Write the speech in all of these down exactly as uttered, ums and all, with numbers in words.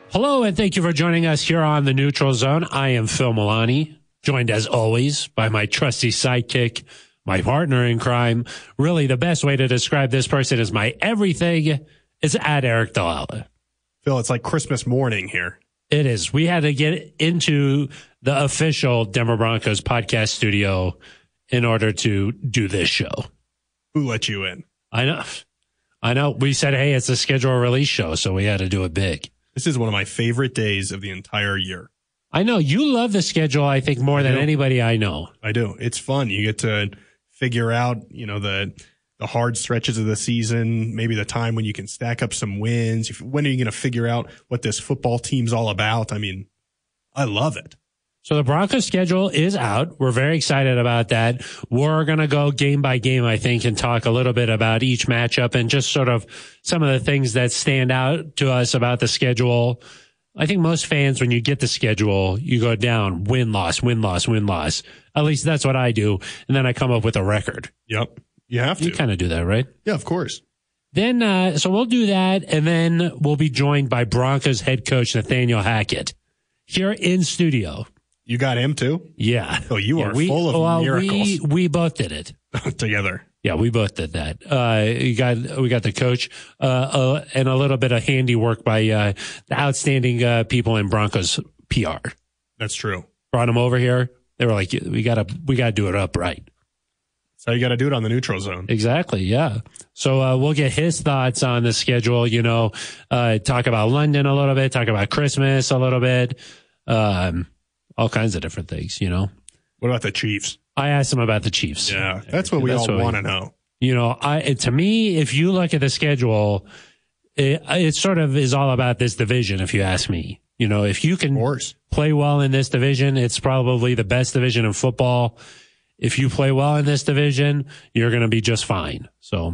Hello, and thank you for joining us here on the Neutral Zone. I am Phil Milani, joined as always by my trusty sidekick, my partner in crime. Really, the best way to describe this person is my everything is at Eric Dalala. Phil, it's like Christmas morning here. It is. We had to get into the official Denver Broncos podcast studio in order to do this show. Who let you in? I know. I know. We said, hey, it's a schedule release show, so we had to do it big. This is one of my favorite days of the entire year. I know. You love the schedule, I think, more than anybody I know. I do. It's fun. You get to figure out, you know, the the hard stretches of the season, maybe the time when you can stack up some wins. If, when are you going to figure out what this football team's all about? I mean, I love it. So the Broncos schedule is out. We're very excited about that. We're going to go game by game, I think, and talk a little bit about each matchup and just sort of some of the things that stand out to us about the schedule. I think most fans, when you get the schedule, you go down win, loss, win, loss, win, loss. At least that's what I do. And then I come up with a record. Yep. You have to. You kind of do that, right? Yeah, of course. Then, uh, so we'll do that. And then we'll be joined by Broncos head coach Nathaniel Hackett here in studio. You got him too? Yeah. Oh, you yeah, are we, full of well, miracles. We, we both did it. Together. Yeah, we both did that. Uh, you got, we got the coach, uh, uh, and a little bit of handiwork by, uh, the outstanding, uh, people in Broncos P R. That's true. Brought them over here. They were like, we gotta, we gotta do it upright. So you got to do it on the Neutral Zone. Exactly. Yeah. So, uh, we'll get his thoughts on the schedule, you know, uh, talk about London a little bit, talk about Christmas a little bit. Um, all kinds of different things, you know. What about the Chiefs? I asked him about the Chiefs. Yeah, that's what we that's all want to know. You know, I to me, if you look at the schedule, it, it sort of is all about this division, if you ask me. You know, if you can play well in this division, it's probably the best division in football. If you play well in this division, you're going to be just fine. So,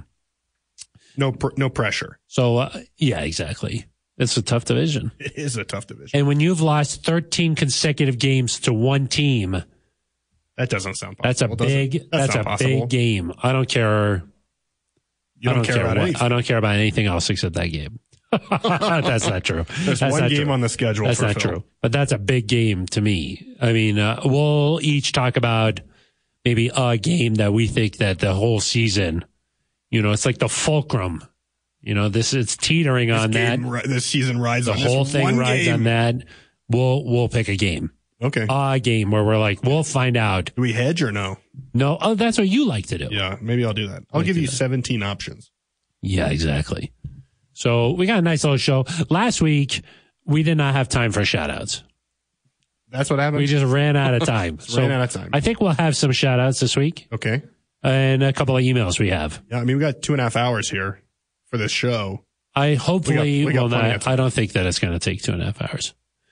no, pr- no pressure. So, uh, yeah, exactly. It's a tough division. It is a tough division. And when you've lost thirteen consecutive games to one team, that doesn't sound possible. That's a big, that's, that's a possible. big game. I don't care. You don't, I don't care, care about what, anything. I don't care about anything else except that game. That's not true. There's that's one game true. on the schedule. That's for not Phil. true. But that's a big game to me. I mean, uh, we'll each talk about maybe a game that we think that the whole season, you know, it's like the fulcrum. You know, this it's teetering this on game, that. This season rides the on the whole this thing one rides game. on that. We'll we'll pick a game. Okay. A game where we're like, we'll find out. Do we hedge or no? No. Oh, that's what you like to do. Yeah, maybe I'll do that. I'll like give you that. seventeen options. Yeah, exactly. So we got a nice little show. Last week, we did not have time for shout outs. That's what happened? We just ran out of time. so ran out of time. I think we'll have some shout outs this week. Okay. And a couple of emails we have. Yeah, I mean, we got two and a half hours here for this show. I hopefully we got, we got will not. I don't think that it's going to take two and a half hours.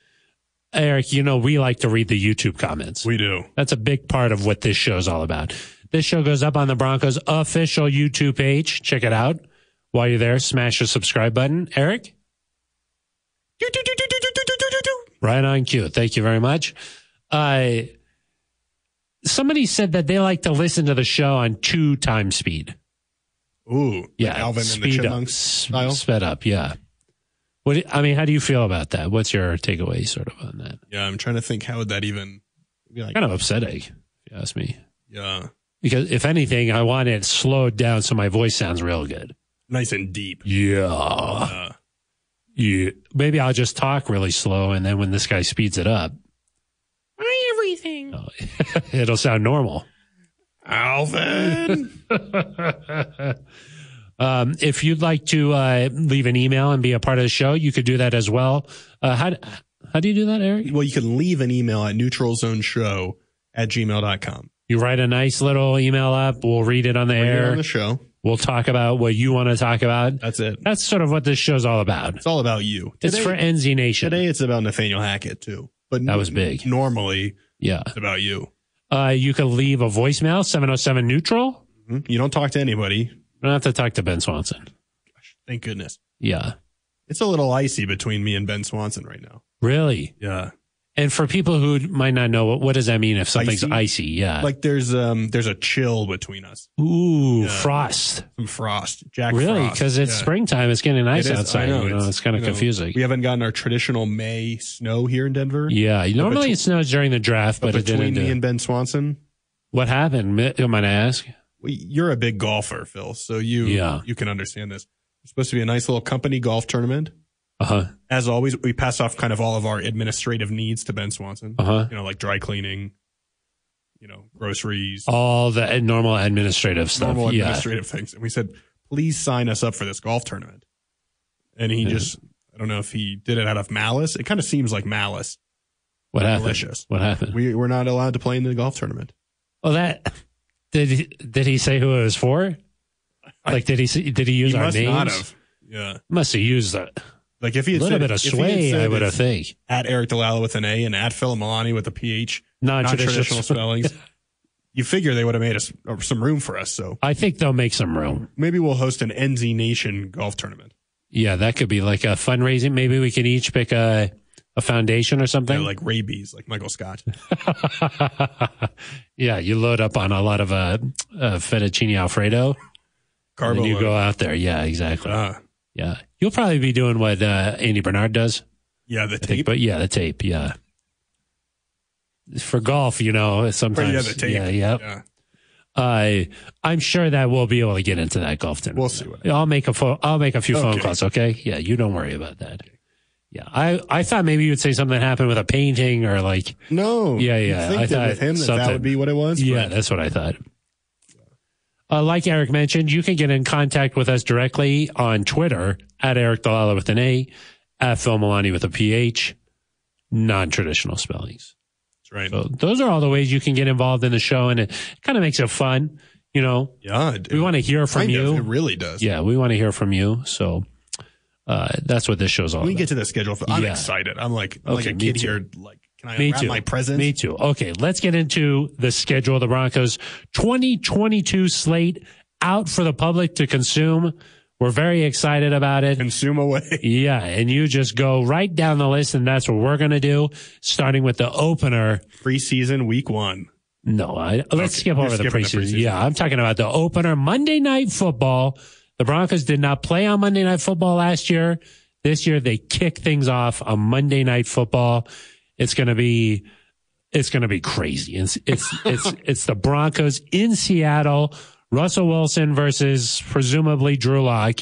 Eric, you know, we like to read the YouTube comments. We do. That's a big part of what this show's all about. This show goes up on the Broncos official YouTube page. Check it out. While you're there, smash the subscribe button. Eric? Right on cue. Thank you very much. Uh, somebody said that they like to listen to the show on two times speed. Ooh, yeah, like Alvin and the speed Chipmunks up, style? sped up. Yeah. What I mean, how do you feel about that? What's your takeaway, sort of, on that? Yeah, I'm trying to think. How would that even be like? Kind of upsetting, if you ask me. Yeah. Because if anything, I want it slowed down so my voice sounds real good. Nice and deep. Yeah. Uh, yeah. Maybe I'll just talk really slow, and then when this guy speeds it up, my everything. Oh, it'll sound normal. Alvin. um, if you'd like to uh, leave an email and be a part of the show, you could do that as well. Uh, how how do you do that, Eric? Well, you can leave an email at neutralzoneshow at gmail dot com. You write a nice little email up. We'll read it on the Read air. it on the show. We'll talk about what you want to talk about. That's it. That's sort of what this show's all about. It's all about you. It's Today, for N Z Nation. Today it's about Nathaniel Hackett too. But that was big. Normally, yeah, it's about you. Uh, you can leave a voicemail, seven oh seven neutral. Mm-hmm. You don't talk to anybody. You don't have to talk to Ben Swanson. Gosh, thank goodness. Yeah. It's a little icy between me and Ben Swanson right now. Really? Yeah. And for people who might not know, what, what does that mean if something's Icy? icy? Yeah. Like there's um there's a chill between us. Ooh, Yeah. frost. Some frost. Jack Really? Frost. Because it's Yeah. springtime. It's getting nice It is. outside. I know. You know, it's, kind of you know, confusing. We haven't gotten our traditional May snow here in Denver. Yeah. Normally between- it snows during the draft, but, But it didn't. between me do. and Ben Swanson, What happened? Mi- You might ask. we, you're a big golfer, Phil, so you Yeah. you can understand this. It's supposed to be a nice little company golf tournament. Uh huh. As always, we pass off kind of all of our administrative needs to Ben Swanson. Uh huh. You know, like dry cleaning, you know, groceries, All the normal administrative stuff. normal yeah. administrative things. And we said, please sign us up for this golf tournament. And he Yeah. just, I don't know if he did it out of malice. It kind of seems like malice. What happened? Malicious. What happened? We, we're not allowed to play in the golf tournament. Oh, that did he, did he say who it was for? Like, did he say- did he use He our must names? not have. Yeah. Must have used a Like if he had little said, bit of if he had sway. said I would have it's think. at Eric Dalala with an A and at Phil Milani with a P H, Non-traditional. non-traditional spellings. You figure they would have made us uh, some room for us. So I think they'll make some room. maybe we'll host an N Z Nation golf tournament. Yeah, that could be like a fundraising. Maybe we could each pick a a foundation or You something. know, like rabies, like Michael Scott. Yeah, you load up on a lot of uh, uh fettuccine alfredo, and Carbo. then you load. go out there. Yeah, exactly. Ah, Yeah, you'll probably be doing what uh, Andy Bernard does. yeah, the I think, tape. but yeah, the tape. Yeah, for golf, you know, But sometimes. yeah, the tape. Yeah, yeah. Yeah. Uh, I'm sure that we'll be able to get into that golf tournament. We'll see what I'll make a phone. I'll make a few phone Okay. calls. Okay. Yeah, you don't worry about that. Yeah, I I thought maybe you would say something happened with a painting or like. No. Yeah, you'd yeah, think I that thought with him that, something- that would be what it was. Yeah, but that's what I thought. Uh, like Eric mentioned, you can get in contact with us directly on Twitter at Eric Dalala with an A, at Phil Milani with a P H, non-traditional spellings. that's right. So those are all the ways you can get involved in the show, and it kind of makes it fun. You know, yeah, it, we want to hear from kind you. of, it really does. Yeah, we want to hear from you. So uh, that's what this show's all When we about. get to the schedule, I'm Yeah. excited. I'm like, I'm Okay, like a me kid too. here. Like, can I Me wrap too. my presents? Me too. Okay, let's get into the schedule of the Broncos twenty twenty-two slate out for the public to consume. We're very excited about it. Consume away. Yeah, and you just go right down the list, and that's what we're going to do, starting with the opener. Preseason week one. No, I, let's Okay, skip you're over the skipping the preseason. preseason. Yeah, I'm talking about the opener, Monday Night Football. The Broncos did not play on Monday Night Football last year. This year, they kick things off on Monday Night Football. It's going to be, it's going to be crazy. It's, it's, it's, it's the Broncos in Seattle. Russell Wilson versus presumably Drew Lock.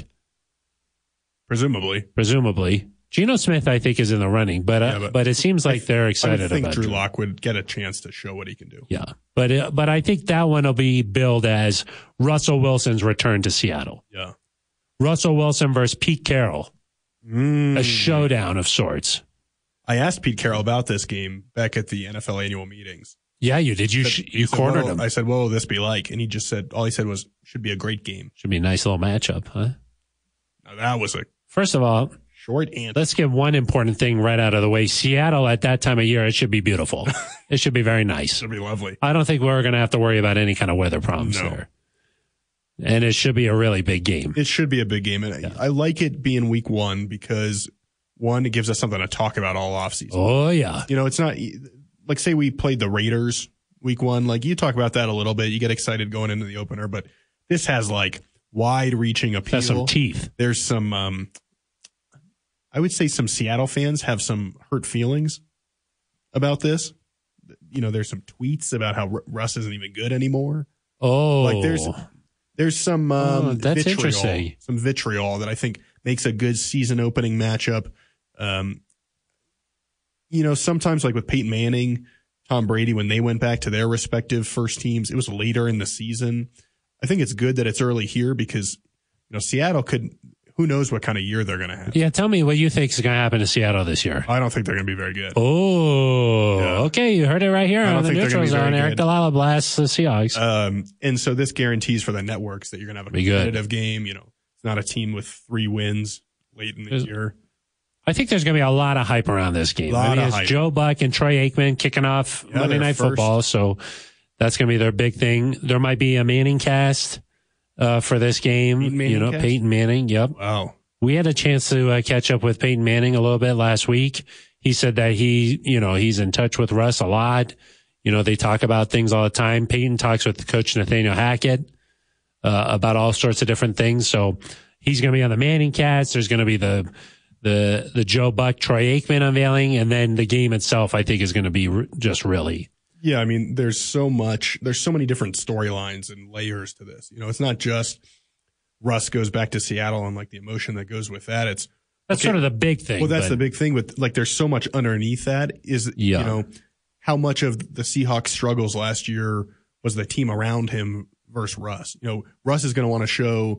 Presumably. Presumably. Geno Smith, I think, is in the running, but, uh, Yeah, but but it seems like they're I excited would think about Drew Drew. Lock would get a chance to show what he can do. Yeah, but uh, but I think that one will be billed as Russell Wilson's return to Seattle. Yeah. Russell Wilson versus Pete Carroll, Mm. a showdown of sorts. I asked Pete Carroll about this game back at the N F L annual meetings. Yeah, you did. You Said- sh- he you said, cornered "What'll-" him. I said, "What will this be like?" And he just said, all he said was, "Should be a great game." Should be a nice little matchup, huh? Now that was a First of all, short answer. let's get one important thing right out of the way. Seattle at that time of year, it should be beautiful. It should be very nice. Should be lovely. I don't think we're going to have to worry about any kind of weather problems No. there. And it should be a really big game. It should be a big game, and I, I like it being week one because one, it gives us something to talk about all offseason. Oh, yeah. You know, it's not like say we played the Raiders week one. Like you talk about that a little bit, you get excited going into the opener, but this has like wide-reaching appeal. Has some teeth. There's some, um, I would say, some Seattle fans have some hurt feelings about this. You know, there's some tweets about how R- Russ isn't even good anymore. Oh. Like there's there's some um, Oh, that's vitriol, interesting. some vitriol that I think makes a good season opening matchup. Um, you know, sometimes like with Peyton Manning, Tom Brady, when they went back to their respective first teams, it was later in the season. I think it's good that it's early here because you know Seattle could. Who knows what kind of year they're going to have? Yeah, tell me what you think is going to happen to Seattle this year. I don't think they're going to be very good. Oh, Yeah. okay. You heard it right here I don't on the think they're gonna Neutral be very Zone. Eric good. Dalala blasts the Seahawks. Um, and so this guarantees for the networks that you're going to have a Be good. competitive game. You know, it's not a team with three wins late in the There's- year. I think there's going to be a lot of hype around this game. Lot I mean, of it's hype. Joe Buck and Troy Aikman kicking off Yeah, Monday their Night first. Football, so that's going to be their big thing. There might be a Manning cast uh, for this game. Peyton Manning you know, cast? Peyton Manning. Yep. Wow. We had a chance to uh, catch up with Peyton Manning a little bit last week. He said that he, you know, he's in touch with Russ a lot. You know, they talk about things all the time. Peyton talks with coach Nathaniel Hackett uh, about all sorts of different things. So he's going to be on the Manning Cast. There's going to be the the the Joe Buck, Troy Aikman unveiling, and then the game itself, I think, is going to be re- just really. Yeah, I mean, there's so much, there's so many different storylines and layers to this. You know, it's not just Russ goes back to Seattle and like the emotion that goes with that. It's that's okay, sort of the big thing. Well, that's but, the big thing with like, there's so much underneath that is, yeah. you know, how much of the Seahawks struggles last year was the team around him versus Russ. You know, Russ is going to want to show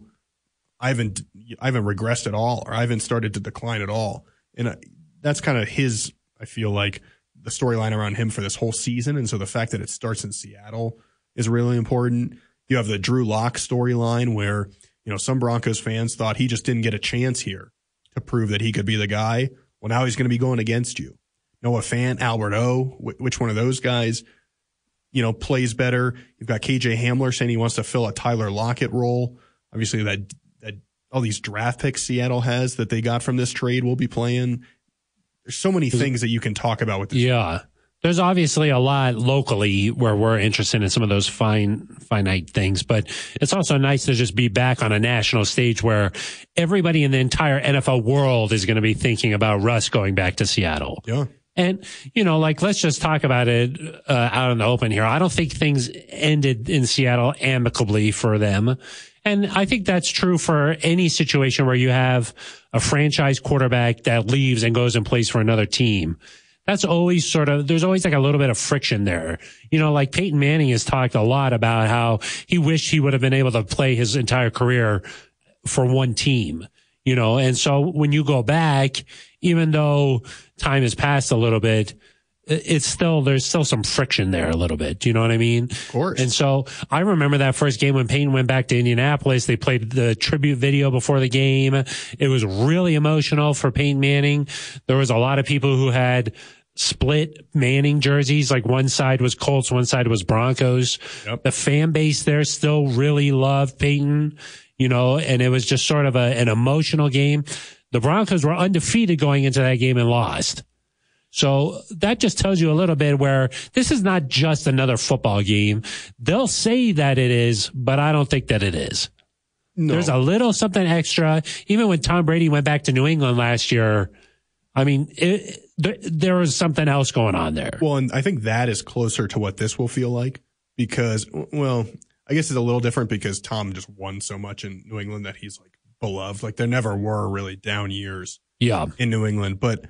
I haven't, I haven't regressed at all, or I haven't started to decline at all. And uh, that's kind of his, I feel like, the storyline around him for this whole season. And so the fact that it starts in Seattle is really important. You have the Drew Lock storyline where, you know, some Broncos fans thought he just didn't get a chance here to prove that he could be the guy. Well, now he's going to be going against you. Noah Fant, Albert O, which one of those guys, you know, plays better? You've got K J Hamler saying he wants to fill a Tyler Lockett role. Obviously, that, that all these draft picks Seattle has that they got from this trade will be playing. There's so many things that you can talk about with this. Yeah. There's obviously a lot locally where we're interested in some of those fine, finite things, but it's also nice to just be back on a national stage where everybody in the entire N F L world is going to be thinking about Russ going back to Seattle. Yeah. And, you know, like, let's just talk about it uh, out in the open here. I don't think things ended in Seattle amicably for them. And I think that's true for any situation where you have a franchise quarterback that leaves and goes and plays for another team. That's always sort of, there's always like a little bit of friction there. You know, like Peyton Manning has talked a lot about how he wished he would have been able to play his entire career for one team, you know, and so when you go back, even though time has passed a little bit, it's still, there's still some friction there a little bit. Do you know what I mean? Of course. And so I remember that first game when Peyton went back to Indianapolis. They played the tribute video before the game. It was really emotional for Peyton Manning. There was a lot of people who had split Manning jerseys. Like one side was Colts, one side was Broncos. Yep. The fan base there still really loved Peyton, you know, and it was just sort of a, an emotional game. The Broncos were undefeated going into that game and lost. So that just tells you a little bit where this is not just another football game. They'll say that it is, but I don't think that it is. No. There's a little something extra. Even when Tom Brady went back to New England last year, I mean, it, there, there was something else going on there. Well, and I think that is closer to what this will feel like because, well, I guess it's a little different because Tom just won so much in New England that he's like beloved. Like there never were really down years yeah. in New England, but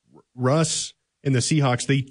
Russ and the Seahawks, they,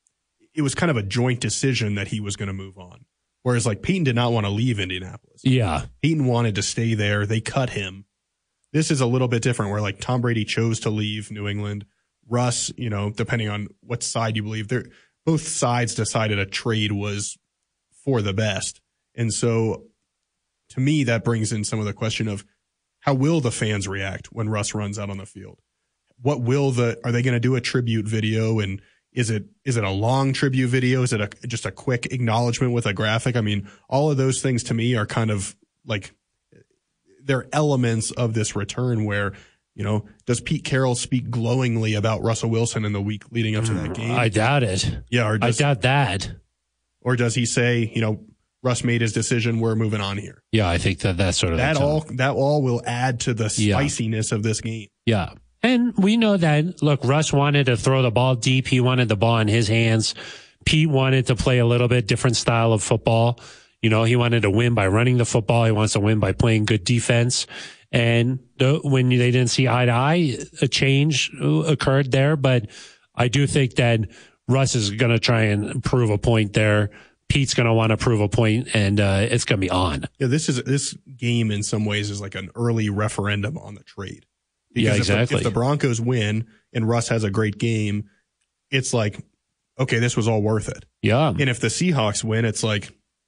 it was kind of a joint decision that he was going to move on. Whereas like Peyton did not want to leave Indianapolis. Yeah. Peyton wanted to stay there. They cut him. This is a little bit different where like Tom Brady chose to leave New England. Russ, you know, depending on what side you believe, they're both sides decided a trade was for the best. And so to me, that brings in some of the question of how will the fans react when Russ runs out on the field? What will the, are they going to do a tribute video? And is it, is it a long tribute video? Is it a, just a quick acknowledgement with a graphic? I mean, all of those things to me are kind of like, they're elements of this return where, you know, does Pete Carroll speak glowingly about Russell Wilson in the week leading up to that game? I doubt it. Yeah. Or does, I doubt that. Or does he say, you know, Russ made his decision, we're moving on here? Yeah, I think that that's sort of that all, that all will add to the spiciness yeah. of this game. Yeah. And we know that, look, Russ wanted to throw the ball deep. He wanted the ball in his hands. Pete wanted to play a little bit different style of football. You know, he wanted to win by running the football. He wants to win by playing good defense. And the, when they didn't see eye to eye, a change occurred there. But I do think that Russ is going to try and prove a point there. Pete's going to want to prove a point, and uh, it's going to be on. Yeah, this is this game in some ways is like an early referendum on the trade. Because yeah, exactly. If the, if the Broncos win and Russ has a great game, it's like, okay, this was all worth it. Yeah. And if the Seahawks win, it's like,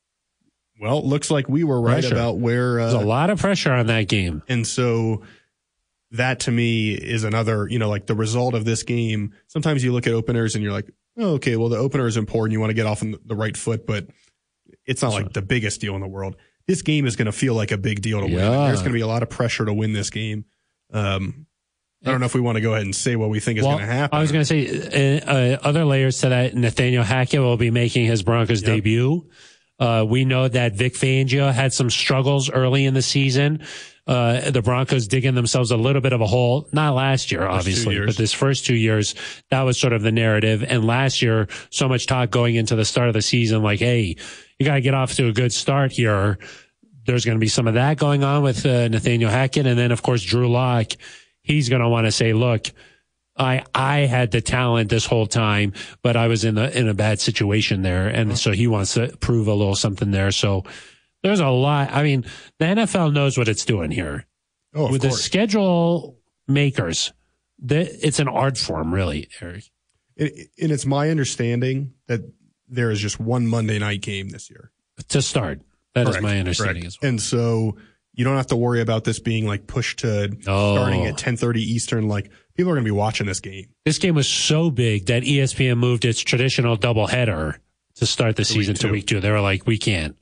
well, it looks like we were right pressure. about where. Uh, There's a lot of pressure on that game. And so that to me is another, you know, like the result of this game. Sometimes you look at openers and you're like, oh, okay, well, the opener is important. You want to get off on the right foot, but it's not like the biggest deal in the world. This game is going to feel like a big deal to yeah. win. There's going to be a lot of pressure to win this game. Um, I don't know if we want to go ahead and say what we think is well, going to happen. I was going to say uh, uh, other layers to that. Nathaniel Hackett will be making his Broncos yep. debut. Uh, we know that Vic Fangio had some struggles early in the season. Uh, the Broncos digging themselves a little bit of a hole. Not last year, obviously, but this first two years, that was sort of the narrative. And last year, so much talk going into the start of the season, like, hey, you got to get off to a good start here. There's going to be some of that going on with uh, Nathaniel Hackett. And then, of course, Drew Lock, he's going to want to say, look, I, I had the talent this whole time, but I was in a, in a bad situation there. And so he wants to prove a little something there. So there's a lot. I mean, the N F L knows what it's doing here. Oh, of With course. the schedule makers, the, it's an art form, really, Eric. It, and it's my understanding that there is just one Monday night game this year. To start. That Correct. is my understanding Correct. as well. And so you don't have to worry about this being like pushed to Oh. starting at ten thirty Eastern. Like, people are going to be watching this game. This game was so big that E S P N moved its traditional doubleheader to start the season to week two. They were like, we can't.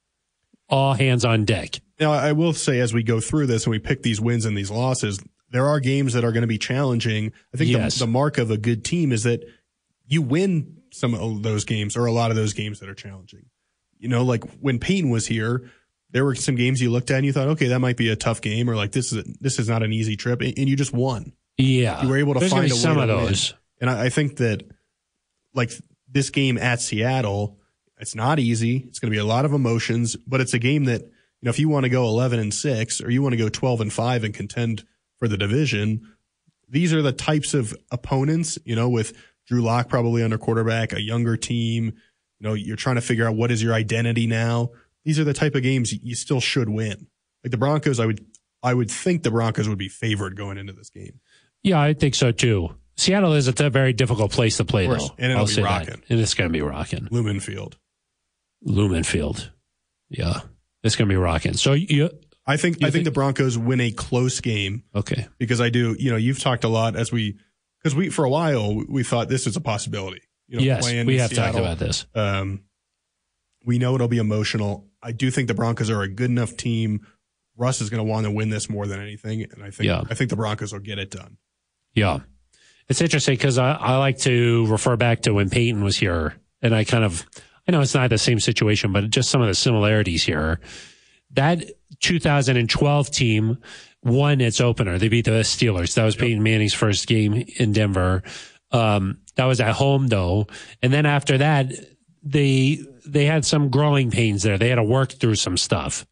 All hands on deck. Now, I will say, as we go through this and we pick these wins and these losses, there are games that are going to be challenging. I think Yes. the, the mark of a good team is that you win some of those games or a lot of those games that are challenging. You know, like when Peyton was here, there were some games you looked at and you thought, okay, that might be a tough game, or like this is a, this is not an easy trip, and, and you just won. Yeah. You were able to There's find gonna a be some way of to win. those. And I, I think that, like, this game at Seattle, it's not easy. It's going to be a lot of emotions, but it's a game that, you know, if you want to go eleven and six or you want to go twelve and five and contend for the division, these are the types of opponents, you know, with Drew Lock probably under quarterback, a younger team. You know, you're trying to figure out what is your identity now. These are the type of games you still should win. Like the Broncos, I would, I would think the Broncos would be favored going into this game. Yeah, I think so too. Seattle is a very difficult place to play, Of course, though. and it'll I'll be say rocking. that. And it's going to be rocking. Lumen Field. Lumen Field. Yeah. It's going to be rocking. So you, I think You I think, think- the Broncos win a close game okay. because I do. You know, you've talked a lot as we because we for a while we, we thought this is a possibility. You know, Yes, playing we in have talked Seattle. about this. Um, we know it'll be emotional. I do think the Broncos are a good enough team. Russ is going to want to win this more than anything, and I think Yeah. I think the Broncos will get it done. Yeah. It's interesting because I, I like to refer back to when Peyton was here, and I kind of, I know it's not the same situation, but just some of the similarities here. That two thousand twelve team won its opener. They beat the Steelers. That was yep. Peyton Manning's first game in Denver. Um, that was at home though. And then after that, they, they had some growing pains there. They had to work through some stuff.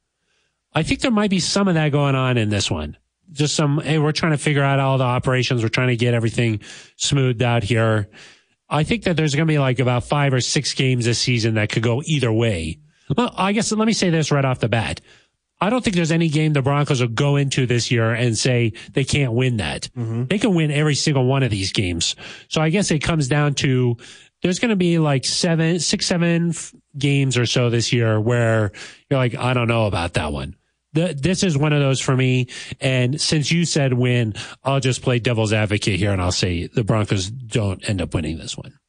I think there might be some of that going on in this one. Just some, hey, we're trying to figure out all the operations. We're trying to get everything smoothed out here. I think that there's going to be like about five or six games this season that could go either way. Well, I guess let me say this right off the bat. I don't think there's any game the Broncos will go into this year and say they can't win that. Mm-hmm. They can win every single one of these games. So I guess it comes down to there's going to be like seven, six, seven f- games or so this year where you're like, I don't know about that one. The, this is one of those for me. And since you said win, I'll just play devil's advocate here and I'll say the Broncos don't end up winning this one.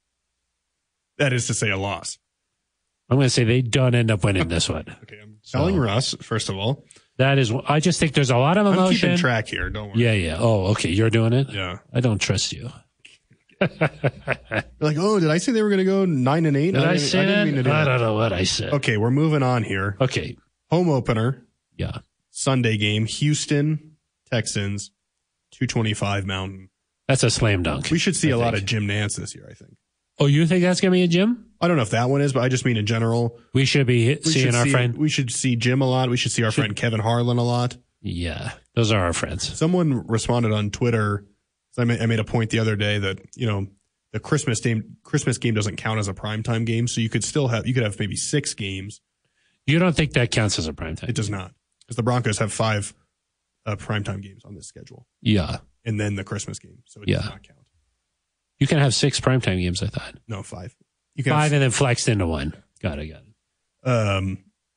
That is to say a loss. I'm going to say they don't end up winning this one. Okay, I'm telling So- Russ, first of all. That is, I just think there's a lot of I'm emotion. keeping track here. Don't worry. Yeah, yeah. Oh, okay. You're doing it? Yeah. I don't trust you. You're like, oh, did I say they were going to go nine and eight? Did I, didn't- say didn't that? mean to do I that. don't know what I said. Okay, we're moving on here. Okay. Home opener, Yeah. Sunday game, Houston Texans, two twenty-five Mountain. That's a slam dunk. We should see I a lot think. of Jim Nance this year, I think. Oh, you think that's going to be a Jim? I don't know if that one is, but I just mean in general. We should be hit, We seeing should our see, friend. We should see Jim a lot. We should see our friend Kevin Harlan a lot. Yeah. Those are our friends. Someone responded on Twitter. I made, I made a point the other day that, you know, the Christmas game, Christmas game doesn't count as a primetime game. So you could still have, you could have maybe six games. You don't think that counts as a primetime? It does not, because the Broncos have five uh, primetime games on this schedule, Yeah. and then the Christmas game. So it Yeah. does not count. You can have six primetime games, I thought. No, five. You can Five have, and then flexed into one. Got it, got it. um,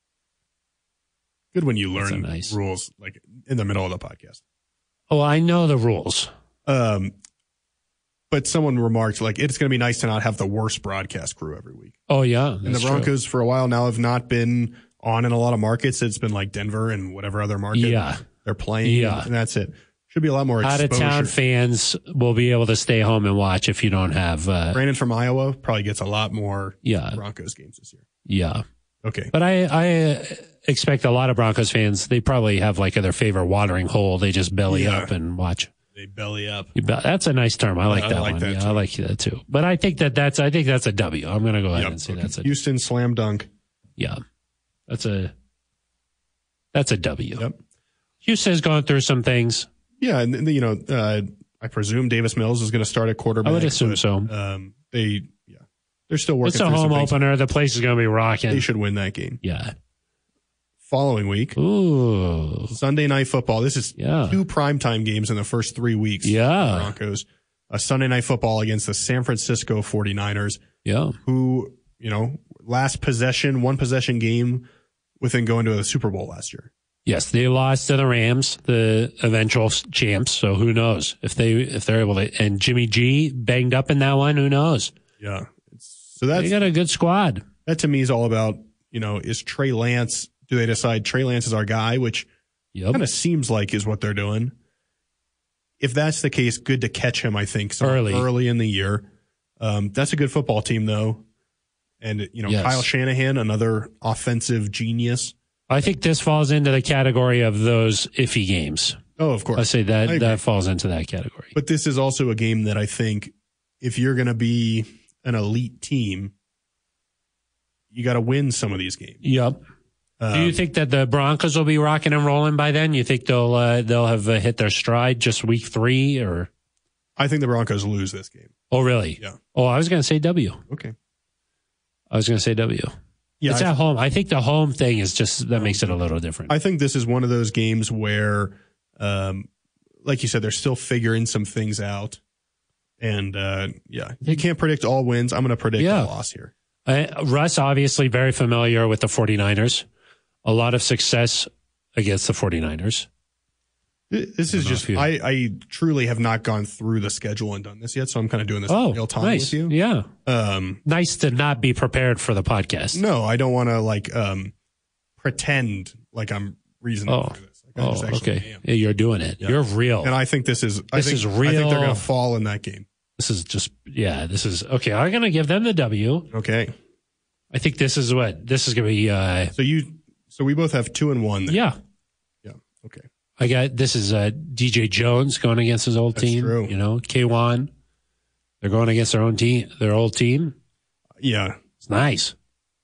good when you That's learn so nice. rules like in the middle of the podcast. Oh, I know the rules. Um, but someone remarked like it's going to be nice to not have the worst broadcast crew every week. Oh, yeah. And the that's Broncos for a while now have not been on in a lot of markets. It's been like Denver and whatever other market Yeah. they're playing. Yeah. And that's it. Should be a lot more out of exposure. town fans will be able to stay home and watch if you don't have. Uh, Brandon from Iowa probably gets a lot more yeah, Broncos games this year. yeah. Okay. But I, I expect a lot of Broncos fans, they probably have like their favorite watering hole. They just belly Yeah. up and watch. They belly up. You bet. That's a nice term. I like I that like one. that yeah, too. I like that too. But I think that that's, I think that's a W. I'm going to go ahead Yep. and say Okay. that's a, Houston slam dunk. yeah, that's a, that's a W. Yep. Houston's going through some things. Yeah, and you know, uh, I presume Davis Mills is going to start at quarterback. I would assume but, so. Um, they, yeah, they're still working. It's a through home some things. opener. The place is going to be They rocking. should win that game. Yeah. Following week, Ooh. Sunday Night Football. This is Yeah. two primetime games in the first three weeks. Yeah. for the Broncos. A Sunday Night Football against the San Francisco forty-niners, Yeah. who, you know, last possession, one possession game within going to the Super Bowl last year. Yes, they lost to the Rams, the eventual champs. So who knows if they if they're able to? And Jimmy G banged up in that one. Who knows? Yeah. It's, so that's They got a good squad. that to me is all about, you know, is Trey Lance, do they decide Trey Lance is our guy, which Yep. kind of seems like is what they're doing. If that's the case, good to catch him, I think, so Early. early in the year. Um, that's a good football team, though. And, you know, Yes. Kyle Shanahan, another offensive genius. I think this falls into the category of those iffy games. Oh, of course. I say I that agree. that falls into that category. But this is also a game that I think if you're going to be an elite team, you got to win some of these games. Yep. Um, Do you think that the Broncos will be rocking and rolling by then? You think they'll uh, they'll have uh, hit their stride just week three or? I think the Broncos lose this game. Oh, really? Yeah. Oh, I was going to say W. Okay. I was going to say W. Yeah, it's I, at home. I think the home thing is just that makes it a little different. I think this is one of those games where, um, like you said, they're still figuring some things out. And, uh, yeah, you can't predict all wins. I'm going to predict Yeah. a loss here. Uh, Russ, obviously very familiar with the forty-niners. A lot of success against the forty-niners. This is know just, if you- I, I truly have not gone through the schedule and done this yet. So I'm kind of doing this Oh, in real time nice. with you. Yeah. Um, Nice to not be prepared for the podcast. no, I don't want to like, um, pretend like I'm reasoning Oh. for this. Like, I Oh, just actually okay. am. Yeah, you're doing it. Yeah. You're real. And I think this is, I This think, is I think they're real. going to fall in that game. This is just, yeah, this is, okay, I'm going to give them the W. Okay. I think this is what, this is going to be, uh, So you, so we both have two and one there. yeah. Yeah. Okay. I got, this is uh, D J Jones going against his old That's team. true. You know, K one. They're going against their own team, their old team. Yeah. It's nice.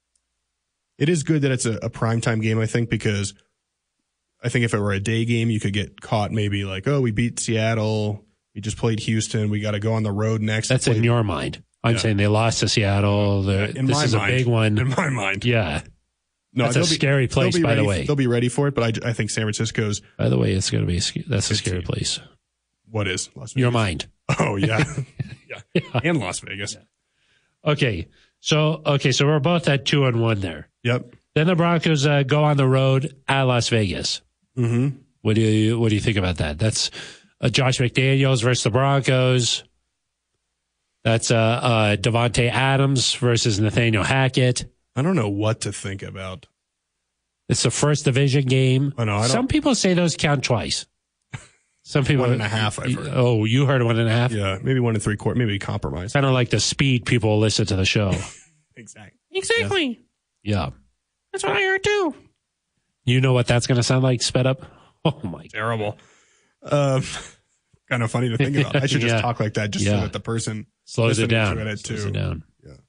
It is good that it's a, a primetime game, I think, because I think if it were a day game, you could get caught maybe like, oh, we beat Seattle. We just played Houston. We got to go on the road next. That's Play- in your mind. I'm Yeah. saying they lost to Seattle. They're- in this my is mind. a big one. In my mind. Yeah. No, That's a they'll be- scary they'll place, be by the ready- way. They'll be ready for it, but I, I think San Francisco's, By the way, it's going to be, a sc- that's a Good scary team. place. what is? Las Vegas? Your mind. Oh, yeah. yeah. And Las Vegas. Okay. So, okay. So we're both at two and one there. Yep. Then the Broncos uh, go on the road at Las Vegas. Mm-hmm. What do you, what do you think about that? That's uh, Josh McDaniels versus the Broncos. That's uh, uh, Devontae Adams versus Nathaniel Hackett. I don't know what to think about. It's the first division game. I know, I don't- Some people say those count twice. Some people One and a half, I've heard. Oh, you heard one and a half? Yeah. Maybe one and three quarter, maybe compromise. Kind of like the speed people listen to the show. Exactly. Exactly. Yeah. That's what I heard too. You know what that's going to sound like sped up? Oh my God. Terrible. Um, kind of funny to think about. I should just Yeah. talk like that just Yeah. so that the person Slows it listening down. to it Slows too. it down.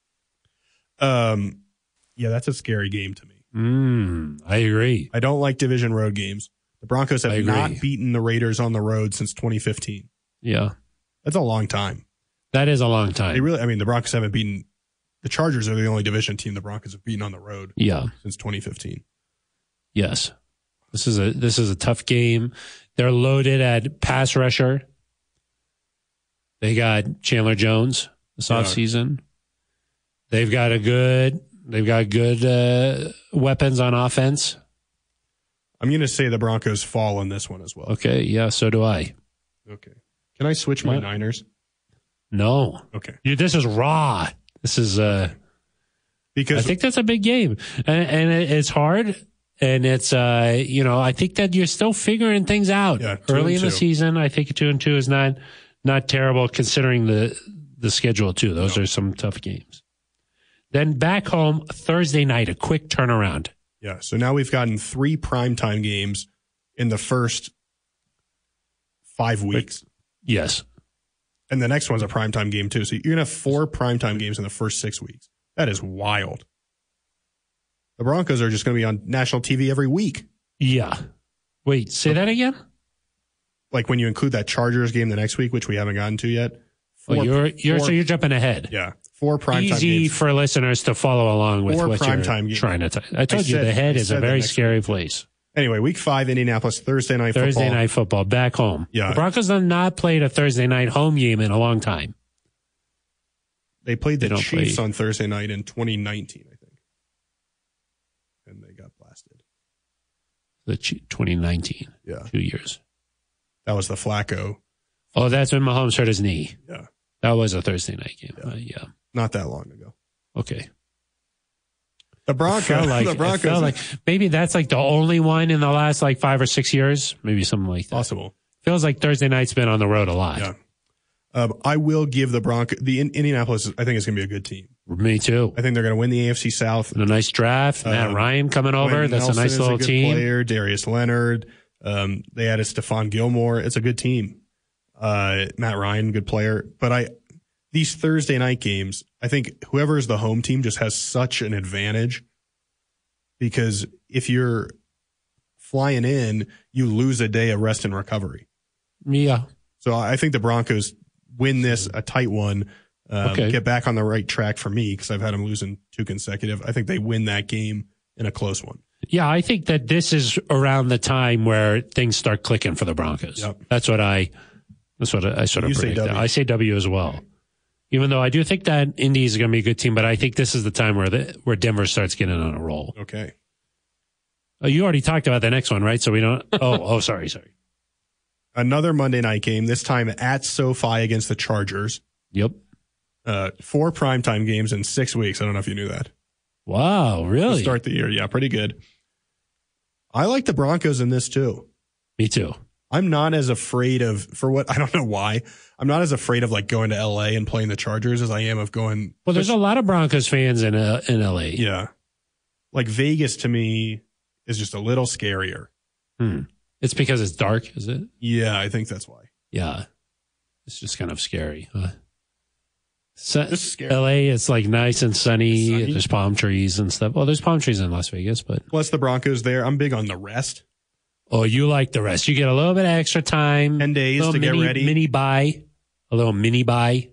Um, yeah, that's a scary game to me. Mm, I agree. I don't like division road games. The Broncos I have agree. not beaten the Raiders on the road since twenty fifteen. Yeah. That's a long time. That is a long They time. really, I mean, the Broncos haven't beaten. The Chargers are the only division team the Broncos have beaten on the road Yeah. since twenty fifteen. Yes. This is a this is a tough game. They're loaded at pass rusher. They got Chandler Jones this Yeah. offseason. They've got a good they've got good uh, weapons on offense. I'm going to say the Broncos fall in this one as well. Okay, yeah, so do I. Okay. Can I switch my Yeah. Niners? No. Okay. You, this is raw. This is uh I Because think that's a big game. And, and it, it's hard And it's, uh, you know, I think that you're still figuring things out Yeah, two early and in the two. season. I think two and two is not, not terrible considering the, the schedule too. Those No. are some tough games. Then back home Thursday night, a quick turnaround. Yeah. So now we've gotten three primetime games in the first five weeks. Yes. And the next one's a primetime game too. So you're going to have four primetime games in the first six weeks. That is wild. The Broncos are just going to be on national T V every week. Yeah. Wait, say that again? Like when you include that Chargers game the next week, which we haven't gotten to yet. Oh, Four, you're, you're, four- so you're jumping ahead. yeah. Four primetime Easy games. for listeners to follow along with Four what you're primetime games. trying to tell. I told I you said- the head I is a said that very next scary place. Anyway, week five, Indianapolis, Thursday night Thursday football. night football back home. Yeah. The Broncos have not played a Thursday night home game in a long time. They played They the don't Chiefs play- on Thursday night in twenty nineteen, I think. And they got blasted. The Ch- twenty nineteen, Yeah. two years. That was the Flacco. Oh, that's when Mahomes hurt his knee. Yeah. That was a Thursday night game. Yeah. Uh, yeah. Not that long ago. Okay. The Broncos. Felt like, the it Broncos. felt like maybe that's like the only one in the last like five or six years. Maybe something like that. Possible. Feels like Thursday night's been on the road a lot. Yeah. Um, I will give the Broncos, the in, Indianapolis, I think is going to be a good team. Me too. I think they're going to win the A F C South. And a nice draft. Matt Um, Ryan coming over. Quentin That's Nelson a nice is little good team. Player. Darius Leonard. Um, they added Stephon Gilmore. It's a good team. Uh, Matt Ryan, good player. But I, these Thursday night games, I think whoever is the home team just has such an advantage because if you're flying in, you lose a day of rest and recovery. Yeah. So I think the Broncos win this, a tight one, um, Okay. get back on the right track for me because I've had them losing two consecutive. I think they win that game in a close one. Yeah, I think that this is around the time where things start clicking for the Broncos. Yep. That's what I. That's what I sort of You say predict. W. I say W as well. Even though I do think that Indy is going to be a good team, but I think this is the time where the, where Denver starts getting on a roll. Okay. Oh, you already talked about the next one, right? So we don't. Oh, oh, sorry, sorry. Another Monday night game, this time at SoFi against the Chargers. Yep. Uh, four primetime games in six weeks. I don't know if you knew that. Wow, To really? start the year. Yeah, pretty good. I like the Broncos in this too. Me too. I'm not as afraid of, for what, I don't know why, I'm not as afraid of like going to L A and playing the Chargers as I am of going. Well, there's a lot of Broncos fans in uh, in L A. Yeah. Like Vegas to me is just a little scarier. Hmm. It's because it's dark, is it? Yeah, I think that's why. Yeah. It's just kind of scary. Huh? So, This is scary. L A, it's like nice and sunny. Sunny. There's palm trees and stuff. Well, there's palm trees in Las Vegas, but Plus the Broncos there. I'm big on the rest. oh, you like the rest. You get a little bit of extra time. ten days little to get mini, ready. Mini buy. A little mini buy.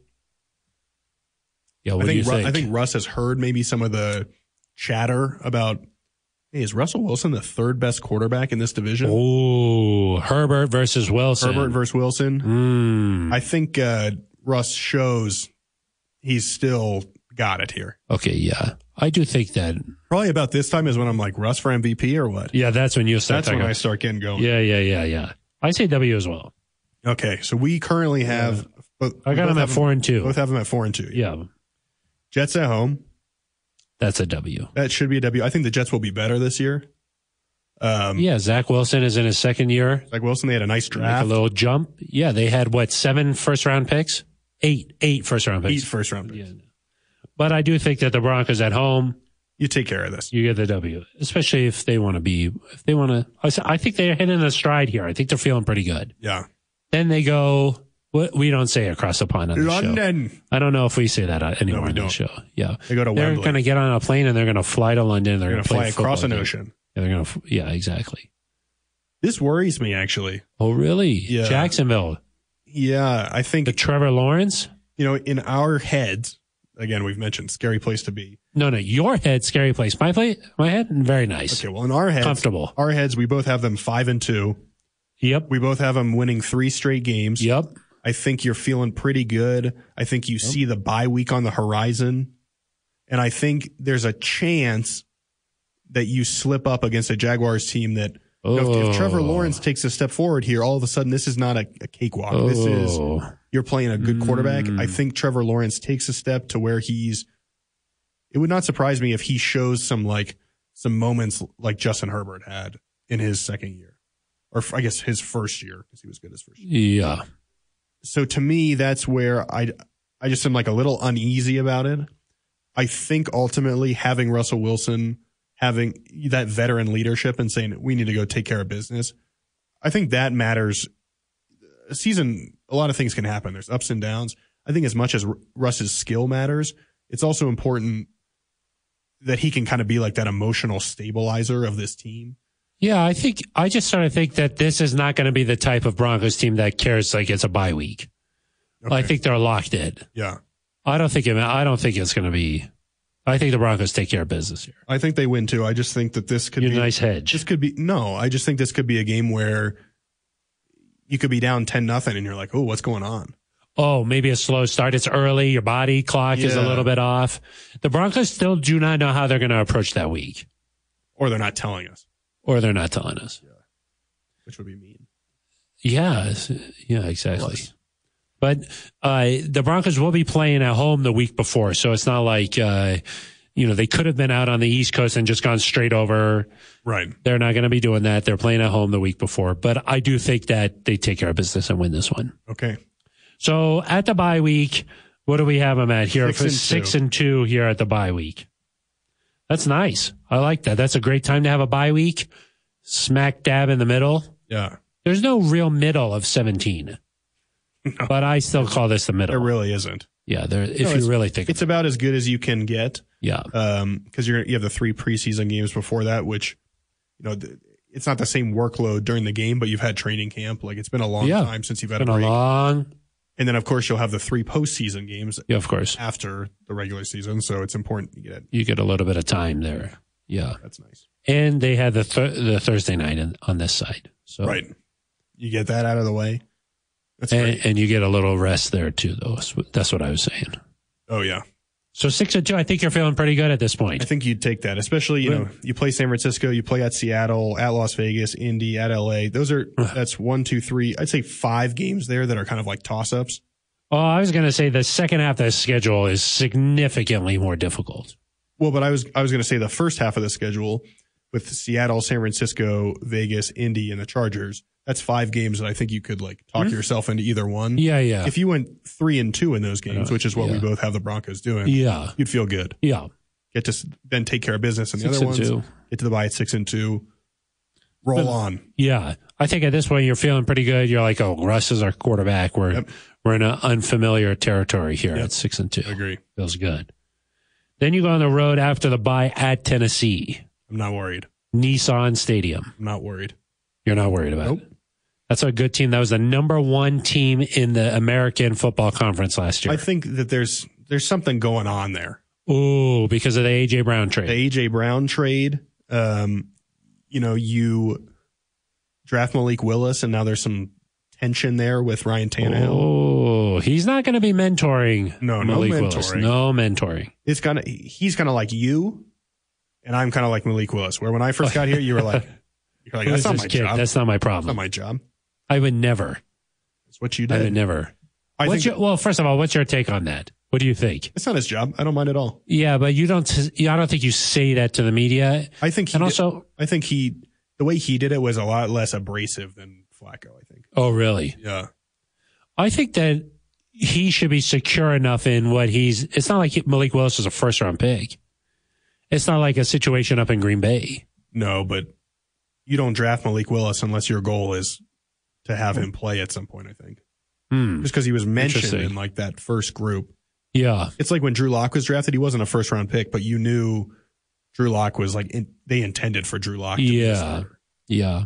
Yeah, what I do you think, Ru- think? I think Russ has heard maybe some of the chatter about, hey, is Russell Wilson the third best quarterback in this division? Oh, Herbert versus Wilson. Herbert versus Wilson. Mm. I think uh, Russ shows he's still got it here. Okay, yeah. I do think that. Probably about this time is when I'm like, Russ for M V P or what? Yeah, that's when you start That's when talking. I start getting going. Yeah, yeah, yeah, yeah. I say W as well. Okay, so we currently have. Both, I got both them at have four and two. Both have them at four and two. Yeah, Jets at home. that's a W. That should be a W. I think the Jets will be better this year. Um, Yeah, Zach Wilson is in his second year. Like Wilson, they had a nice Make draft. a little jump. Yeah, they had what, seven first round picks? Eight, eight first round Eight picks. first round picks. Yeah. But I do think that the Broncos at home, You take care of this. you get the W, especially if they want to be, if they want to, I s- I think they're hitting a stride here. I think they're feeling pretty good. Yeah. Then they go, what we don't say across the pond on the show. London. I don't know if we say that uh, anymore No, we on the don't. show. Yeah. They go to They're Wembley. going to get on a plane and they're going to fly to London. They're, They're going going to to fly across an game. ocean. Yeah, they're going to, yeah, exactly. This worries me, actually. Oh, really? Yeah. Jacksonville. Yeah, I think, The Trevor Lawrence? you know, in our heads, again, we've mentioned scary place to be. No, no, your head, scary place. My play, my head, very nice. Okay, well, in our heads, Comfortable. our heads, we both have them five and two. Yep. We both have them winning three straight games. Yep. I think you're feeling pretty good. I think you see the bye week on the horizon. And I think there's a chance that you slip up against a Jaguars team that, you know, if, if Trevor Oh. Lawrence takes a step forward here, all of a sudden this is not a, a cakewalk. This is, Oh. you're playing a good quarterback. Mm. I think Trevor Lawrence takes a step to where he's, it would not surprise me if he shows some like some moments like Justin Herbert had in his second year, or I guess his first year, because he was good his first year. Yeah. So to me, that's where I, I just am like a little uneasy about it. I think ultimately having Russell Wilson, having that veteran leadership and saying we need to go take care of business, I think that matters. A season, a lot of things can happen. There's ups and downs. I think as much as Russ's skill matters, it's also important that he can kind of be like that emotional stabilizer of this team. Yeah, I think I just sort of think that this is not going to be the type of Broncos team that cares like it's a bye week. Okay. I think they're locked in. Yeah. I don't think it, I don't think it's going to be. I think the Broncos take care of business here. I think they win too. I just think that this could You're be a nice hedge. This could be no. I just think this could be a game where you could be down ten nothing, and you're like, oh, what's going on? Oh, maybe a slow start. It's early. Your body clock yeah. is a little bit off. The Broncos still do not know how they're going to approach that week, or they're not telling us, or they're not telling us. Yeah. Which would be mean. Yeah, yeah, exactly. Plus. But uh, the Broncos will be playing at home the week before, so it's not like uh, you know they could have been out on the East Coast and just gone straight over. Right. They're not going to be doing that. They're playing at home the week before, but I do think that they take care of business and win this one. Okay. So at the bye week, what do we have them at here? Six for and six two. and two here at the bye week. That's nice. I like that. That's a great time to have a bye week. Smack dab in the middle. Yeah. There's no real middle of seventeen. No. But I still call this the middle. There really isn't. Yeah, there. If no, you really think it's about, about as good as you can get. Yeah. Um, because you're you have the three preseason games before that, which you know the, it's not the same workload during the game, but you've had training camp. Like it's been a long yeah. time since you've had it's a been break. a long. And then of course you'll have the three postseason games. Yeah, of course. After the regular season, so it's important you get it. You get a little bit of time there. Yeah, that's nice. And they had the th- the Thursday night in, on this side, so right. You get that out of the way. That's and, great. And you get a little rest there too, though. That's what I was saying. Oh yeah. So six and two, I think you're feeling pretty good at this point. I think you'd take that, especially you know you play San Francisco, you play at Seattle, at Las Vegas, Indy, at L A. Those are that's one, two, three. I'd say five games there that are kind of like toss ups. Oh, I was going to say the second half of the schedule is significantly more difficult. Well, but I was I was going to say the first half of the schedule with Seattle, San Francisco, Vegas, Indy, and the Chargers. That's five games that I think you could like talk mm-hmm. yourself into either one. Yeah, yeah. If you went three and two in those games, which is what yeah. we both have the Broncos doing, yeah, you'd feel good. Yeah. Get to then take care of business in the six other ones. Two. Get to the bye at six and two. Roll but, on. Yeah, I think at this point you're feeling pretty good. You're like, oh, Russ is our quarterback. We're yep. we're in an unfamiliar territory here yep. at six and two. I agree. Feels good. Then you go on the road after the bye at Tennessee. I'm not worried. Nissan Stadium. I'm not worried. You're not worried about nope. it. That's a good team. That was the number one team in the American Football Conference last year. I think that there's there's something going on there. Oh, because of the A J Brown trade. The A J Brown trade. Um, you know, you draft Malik Willis, and now there's some tension there with Ryan Tannehill. Oh, he's not going to be mentoring. No, Malik no mentoring. Willis. No mentoring. It's gonna. He's kind of like you, and I'm kind of like Malik Willis. Where when I first got here, you were like, "You're like, that's not my kid? job. That's not my problem. That's not my job. I would never. That's what you did. I would never. I what's think, your, well, first of all, what's your take on that? What do you think? It's not his job. I don't mind at all. Yeah, but you don't. I don't think you say that to the media. I think. He and did, also, I think he. The way he did it was a lot less abrasive than Flacco. I think. Oh, really? Yeah. I think that he should be secure enough in what he's. It's not like Malik Willis is a first round pick. It's not like a situation up in Green Bay. No, but you don't draft Malik Willis unless your goal is to have him play at some point, I think. Hmm. Just because he was mentioned in like that first group. Yeah. It's like when Drew Lock was drafted, he wasn't a first round pick, but you knew Drew Lock was like, in, they intended for Drew Lock to yeah. be a starter. Yeah.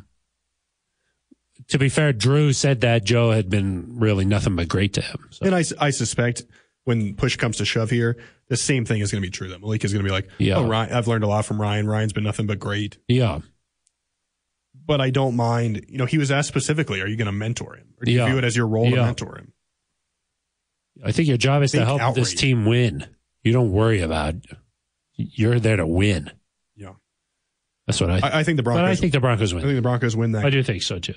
To be fair, Drew said that Joe had been really nothing but great to him. So. And I, I suspect when push comes to shove here, the same thing is going to be true. That Malik is going to be like, yeah. oh, Ryan, I've learned a lot from Ryan. Ryan's been nothing but great. Yeah. But I don't mind, you know, he was asked specifically, are you going to mentor him? Or do you yeah. view it as your role yeah. to mentor him? I think your job is Think to help outrage. this team win. You don't worry about, you're there to win. Yeah. That's what I think. I, I think the Broncos But I think the Broncos win. I think the Broncos win that. I do think so too.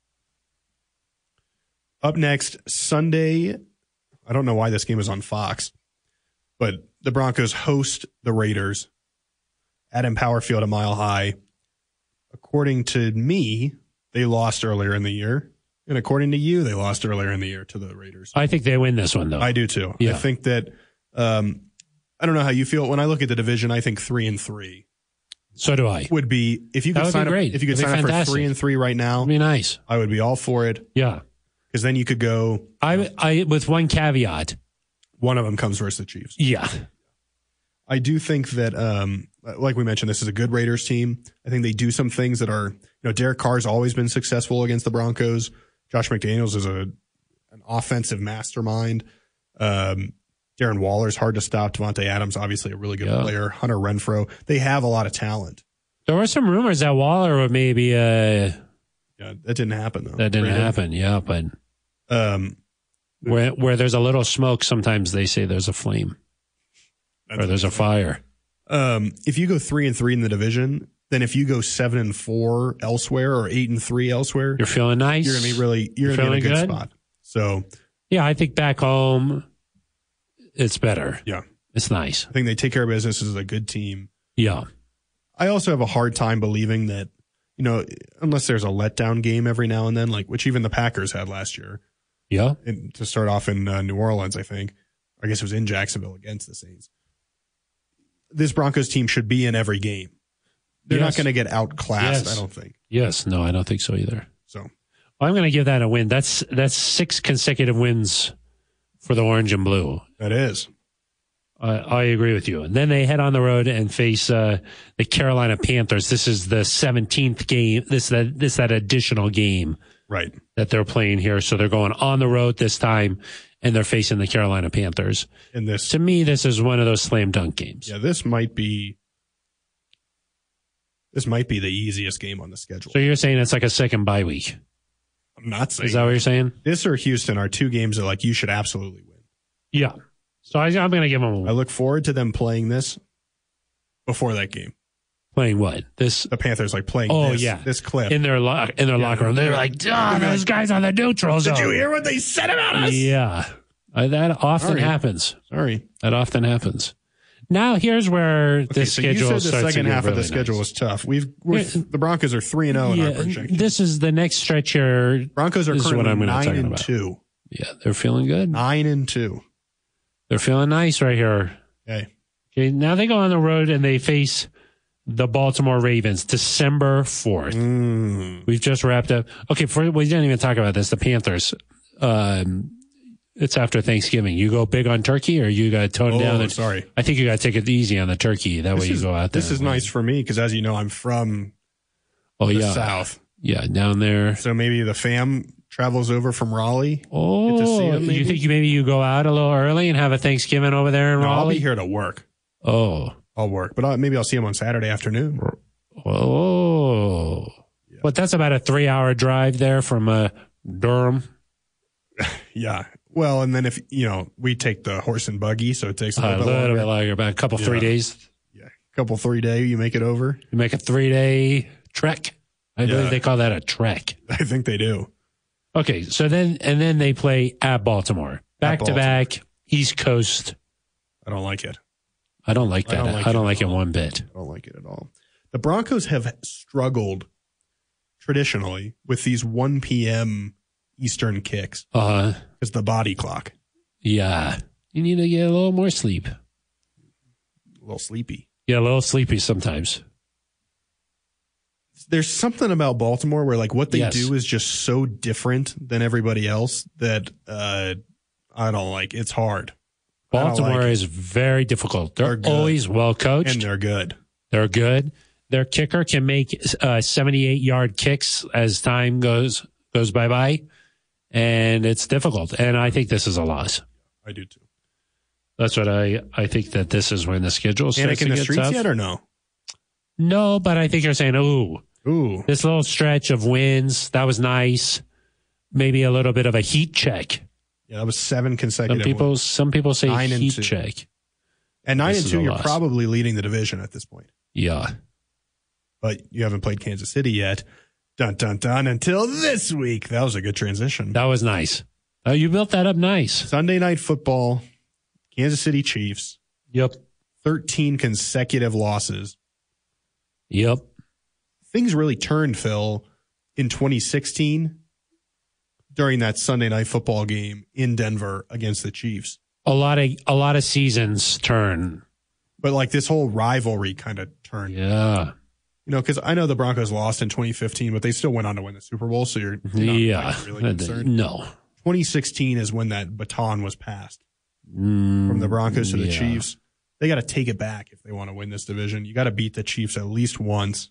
Up next, Sunday, I don't know why this game is on Fox, but the Broncos host the Raiders at Empower Field a mile high. According to me, they lost earlier in the year. And according to you, they lost earlier in the year to the Raiders. I think they win this one, though. I do too. Yeah. I think that, um, I don't know how you feel. When I look at the division, I think three and three So do I. would be, if you That could would sign be up, great. if you could That'd sign be up for fantastic. three and three right now, It'd be nice. I would be all for it. Yeah. Because then you could go, I, I, with one caveat. one of them comes versus the Chiefs. Yeah. I do think that, um, like we mentioned, this is a good Raiders team. I think they do some things that are, you know, Derek Carr's always been successful against the Broncos. Josh McDaniels is a an offensive mastermind. Um, Darren Waller's hard to stop. Devontae Adams, obviously a really good Yeah. player. Hunter Renfrow. They have a lot of talent. There were some rumors that Waller would maybe, uh, Yeah, that didn't happen though. that didn't Brandon. happen. Yeah. But Um, where, where there's a little smoke, sometimes they say there's a flame or there's a fire. Um, if you go three and three in the division, then if you go seven and four elsewhere or eight and three elsewhere, You're feeling nice. you're gonna be really you're, You're gonna be in a feeling good, good? spot. So Yeah. I think back home, it's better. yeah, It's nice. I think they take care of business. This is a good team. Yeah. I also have a hard time believing that, you know, unless there's a letdown game every now and then, like which even the Packers had last year, Yeah. and to start off in uh, New Orleans, I think. I guess it was in Jacksonville against the Saints. This Broncos team should be in every game. They're Yes. not going to get outclassed, Yes. I don't think. Yes. No, I don't think so either. So I'm going to give that a win. That's that's six consecutive wins for the orange and blue. that is. I I agree with you. And then they head on the road and face uh, the Carolina Panthers. This is the seventeenth game. This that this that additional game Right. that they're playing here. So they're going on the road this time, and they're facing the Carolina Panthers. And this, To me, this is one of those slam dunk games. yeah, this might be, this might be the easiest game on the schedule. So you're saying it's like a second bye week? I'm not saying Is that what you're saying? this or Houston are two games that like you should absolutely win. Yeah. So I, I'm going to give them I look forward to them playing this before that game. playing what this The Panthers like playing Oh, this, yeah. this clip. in their lo- in their locker room. They're like, ah, those guys on the neutral zone. Did you hear what they said about us? Yeah, Uh, that often Sorry. happens. Sorry. That often happens. Now here's where Okay, the so schedule you said the starts to second get half of really the schedule nice. was tough. We've we're, Yeah. the Broncos are three and zero in our Yeah, projection. this is the next stretch here. Broncos are this is what currently I'm gonna nine talk and about. two. Yeah, they're feeling good. Nine and two. They're feeling nice right here. Okay. Okay, now they go on the road and they face the Baltimore Ravens December fourth. Mm. We've just wrapped up. Okay, for, we didn't even talk about this. The Panthers. Um, it's after Thanksgiving. You go big on turkey, or you got to tone Oh, down. The, sorry. I think you got to take it easy on the turkey. That way This you is, go out there. this is nice for me because, as you know, I'm from Oh the yeah, South. yeah, down there. So maybe the fam travels over from Raleigh. Oh, to see 'em, maybe? you think you maybe you go out a little early and have a Thanksgiving over there in No, I'll Raleigh? be here to work. Oh, I'll work, but I'll, maybe I'll see them on Saturday afternoon. oh, but that's about a three-hour drive there from uh, Durham. Yeah. Well, and then if, you know, we take the horse and buggy, so it takes a Uh, little, a bit little longer. bit longer, about a couple three Yeah. days. Yeah. Couple, three day, you make it over. You make a three-day trek. I Yeah. believe they call that a trek. I think they do. Okay, so then and then they play at Baltimore, back to Baltimore. back, East Coast. I don't like it. I don't like I that. don't like I don't it like at it all. one bit. I don't like it at all. The Broncos have struggled traditionally with these one p.m. Eastern kicks Uh, because the body clock. yeah, you need to get a little more sleep. A little sleepy. Yeah, a little sleepy sometimes. There's something about Baltimore where like what they Yes. do is just so different than everybody else that uh, I don't like. It's hard. I don't Baltimore like it. is very difficult. They're, They're good. always well coached. And they're good. They're good. Their kicker can make uh, seventy-eight yard kicks as time goes goes by by, and it's difficult. And I think this is a loss. I do too. That's what I I think that this is when the schedule starts Panic to in the get streets tough. yet or no? No, but I think you're saying, ooh, Ooh. this little stretch of wins that was nice. Maybe a little bit of a heat check. Yeah, that was seven consecutive. Some people wins. some people say Nine and heat two. check. And nine This and is two, a you're loss. probably leading the division at this point. Yeah. But you haven't played Kansas City yet. Dun, dun, dun, until this week. That was a good transition. That was nice. Oh, you built that up nice. Sunday night football, Kansas City Chiefs, Yep. thirteen consecutive losses. Yep. Things really turned, Phil, in twenty sixteen during that Sunday Night Football game in Denver against the Chiefs. A lot of a lot of seasons turn. But like this whole rivalry kind of turned. Yeah. You know, because I know the Broncos lost in twenty fifteen, but they still went on to win the Super Bowl. So you're, you're not yeah. like, really concerned. No. twenty sixteen is when that baton was passed Mm, from the Broncos to the yeah. Chiefs. They got to take it back if they want to win this division. You got to beat the Chiefs at least once.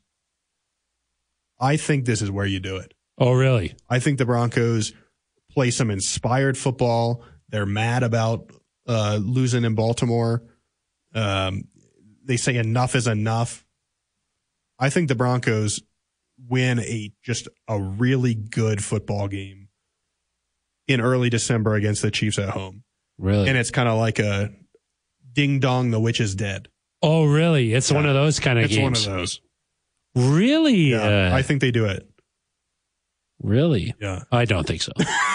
I think this is where you do it. Oh, really? I think the Broncos play some inspired football. They're mad about uh, losing in Baltimore. Um, they say enough is enough. I think the Broncos win a just a really good football game in early December against the Chiefs at home. Really? And it's kind of like a ding dong, the witch is dead. Oh, really? It's Yeah. one of those kind of It's games. one of those. Really? Yeah, Uh, I think they do it. really? Yeah. I don't think so.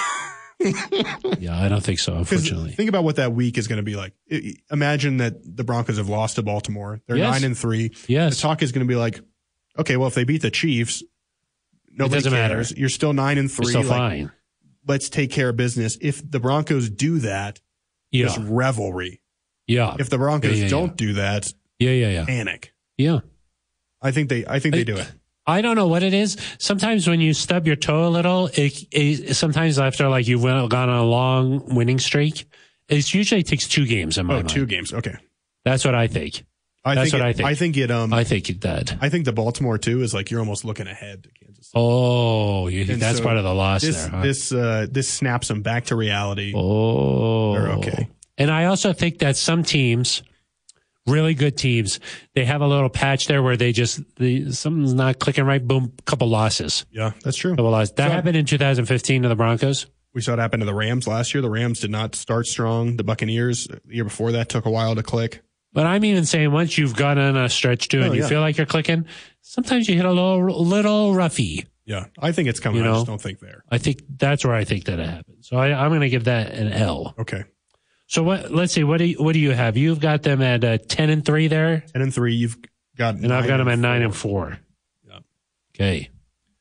yeah, I don't think so, Because unfortunately. think about what that week is going to be like. I- Imagine that the Broncos have lost to Baltimore. They're Yes. nine and three. Yes. The talk is going to be like, okay, well, if they beat the Chiefs, nobody doesn't cares. matter. You're still nine and You're three. still Like, fine. let's take care of business. If the Broncos do that, Yeah. there's revelry. Yeah. If the Broncos Yeah, yeah, don't yeah. do that, Yeah, yeah, yeah. panic. Yeah. I think they. I think they do it. I don't know what it is. Sometimes when you stub your toe a little, it, it sometimes after like you've went, gone on a long winning streak, it usually takes two games in my Oh, mind. two games. Okay. That's what I think. I That's think what it, I think. I think it. Um. I think it did. I think the Baltimore too is like you're almost looking ahead to Kansas City. Oh, you, And that's so part of the loss This there. Huh? this uh this snaps them back to reality. oh, They're okay. And I also think that some teams, really good teams, they have a little patch there where they just the something's not clicking right. Boom, couple losses. Yeah, that's true. Couple losses. That So- happened in two thousand fifteen to the Broncos. We saw it happen to the Rams last year. The Rams did not start strong. The Buccaneers the year before that took a while to click. But I'm even saying once you've gone on a stretch too and Oh, you yeah. feel like you're clicking, sometimes you hit a little little roughy. Yeah, I think it's coming. You I know? just don't think there. I think that's where I think that it happened. So I, I'm going to give that an L. Okay, So what? Let's see. What do you, what do you have? You've got them at uh, ten and three there, ten and three. You've got, and I've got them at and nine four. and four. Yeah. Okay.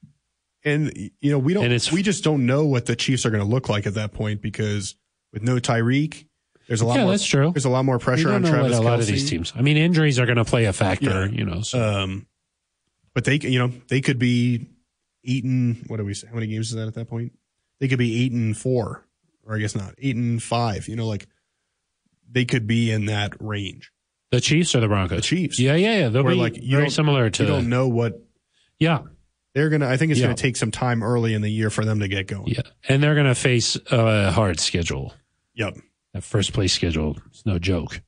And you know we don't. And it's- we just don't know what the Chiefs are going to look like at that point because with no Tyreek, there's a lot Yeah, more. that's true. There's a lot more We pressure don't on know Travis what a lot of Kelce. these teams. I mean, injuries are going to play a factor. Yeah. You know. So. Um, but they, you know, they could be eight and what do we say? How many games is that at that point? They could be eight and four, or I guess not eight and five. You know, like they could be in that range. The Chiefs or the Broncos? The Chiefs. Yeah, yeah, yeah. They'll Where be like you very don't- similar to. You don't know what Yeah, they're gonna. I think it's Yeah. gonna take some time early in the year for them to get going. yeah, and they're going to face a hard schedule. Yep. That first place schedule is no joke.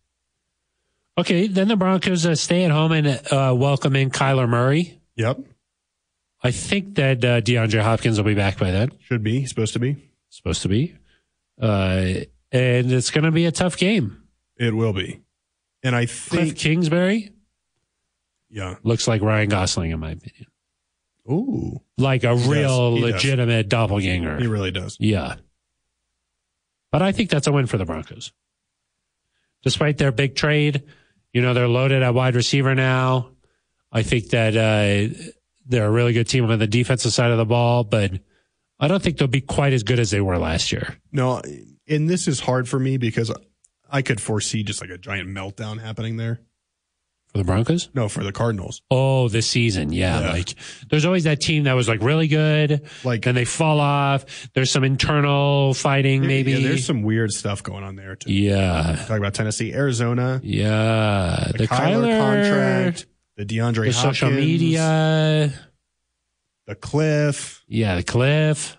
Okay, then the Broncos uh, stay at home and uh, welcome in Kyler Murray. Yep. I think that uh, DeAndre Hopkins will be back by then. Should be supposed to be. Supposed to be. Uh, and it's going to be a tough game. It will be. And I Cliff think. Kingsbury Yeah. looks like Ryan Gosling, in my opinion. Ooh. Like a real He does. legitimate doppelganger. He really does. Yeah. But I think that's a win for the Broncos. Despite their big trade, you know, they're loaded at wide receiver now. I think that uh, they're a really good team on the defensive side of the ball, but I don't think they'll be quite as good as they were last year. No, and this is hard for me because I could foresee just like a giant meltdown happening there. For the Broncos? No, for the Cardinals. Oh, this season. Yeah, Yeah. Like there's always that team that was like really good. Like Then they fall off. There's some internal fighting, maybe. Yeah, there's some weird stuff going on there too. Yeah. Talk about Tennessee, Arizona, Yeah. the, The, Kyler, Kyler contract, the DeAndre the Hopkins, social media. the Cliff. Yeah, the Cliff.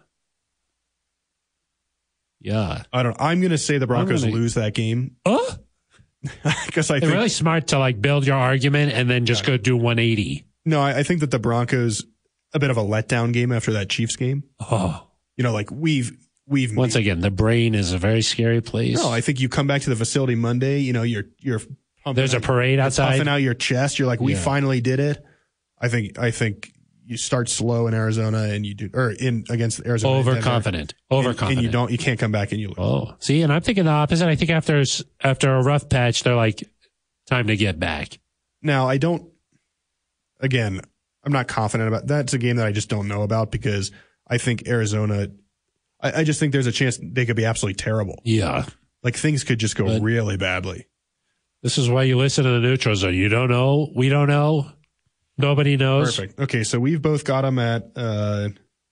Yeah. I don't. I'm going to say the Broncos gonna- lose that game Oh, because I they're think really smart to like build your argument and then just go do one eighty. no, I, I think that the Broncos a bit of a letdown game after that Chiefs game. Oh, You know, like we've we've once again, the brain is a very scary place. No, I think you come back to the facility Monday. You know, you're you're pumping There's a out- parade you're outside. puffing out your chest. You're like, we Yeah. finally did it. I think I think you start slow in Arizona and you do or in against Arizona and Denver. Overconfident. And- Overconfident. and you don't you can't come back and you lose. Oh, see, and I'm thinking the opposite. I think after after a rough patch, they're like, time to get back. Now I don't. again, I'm not confident about that's a game that I just don't know about because I think Arizona. I, I just think there's a chance they could be absolutely terrible. Yeah. Like things could just go But really badly. This is why you listen to the neutral zone. You don't know. We don't know. Nobody knows. Perfect. Okay, so we've both got them at. Uh,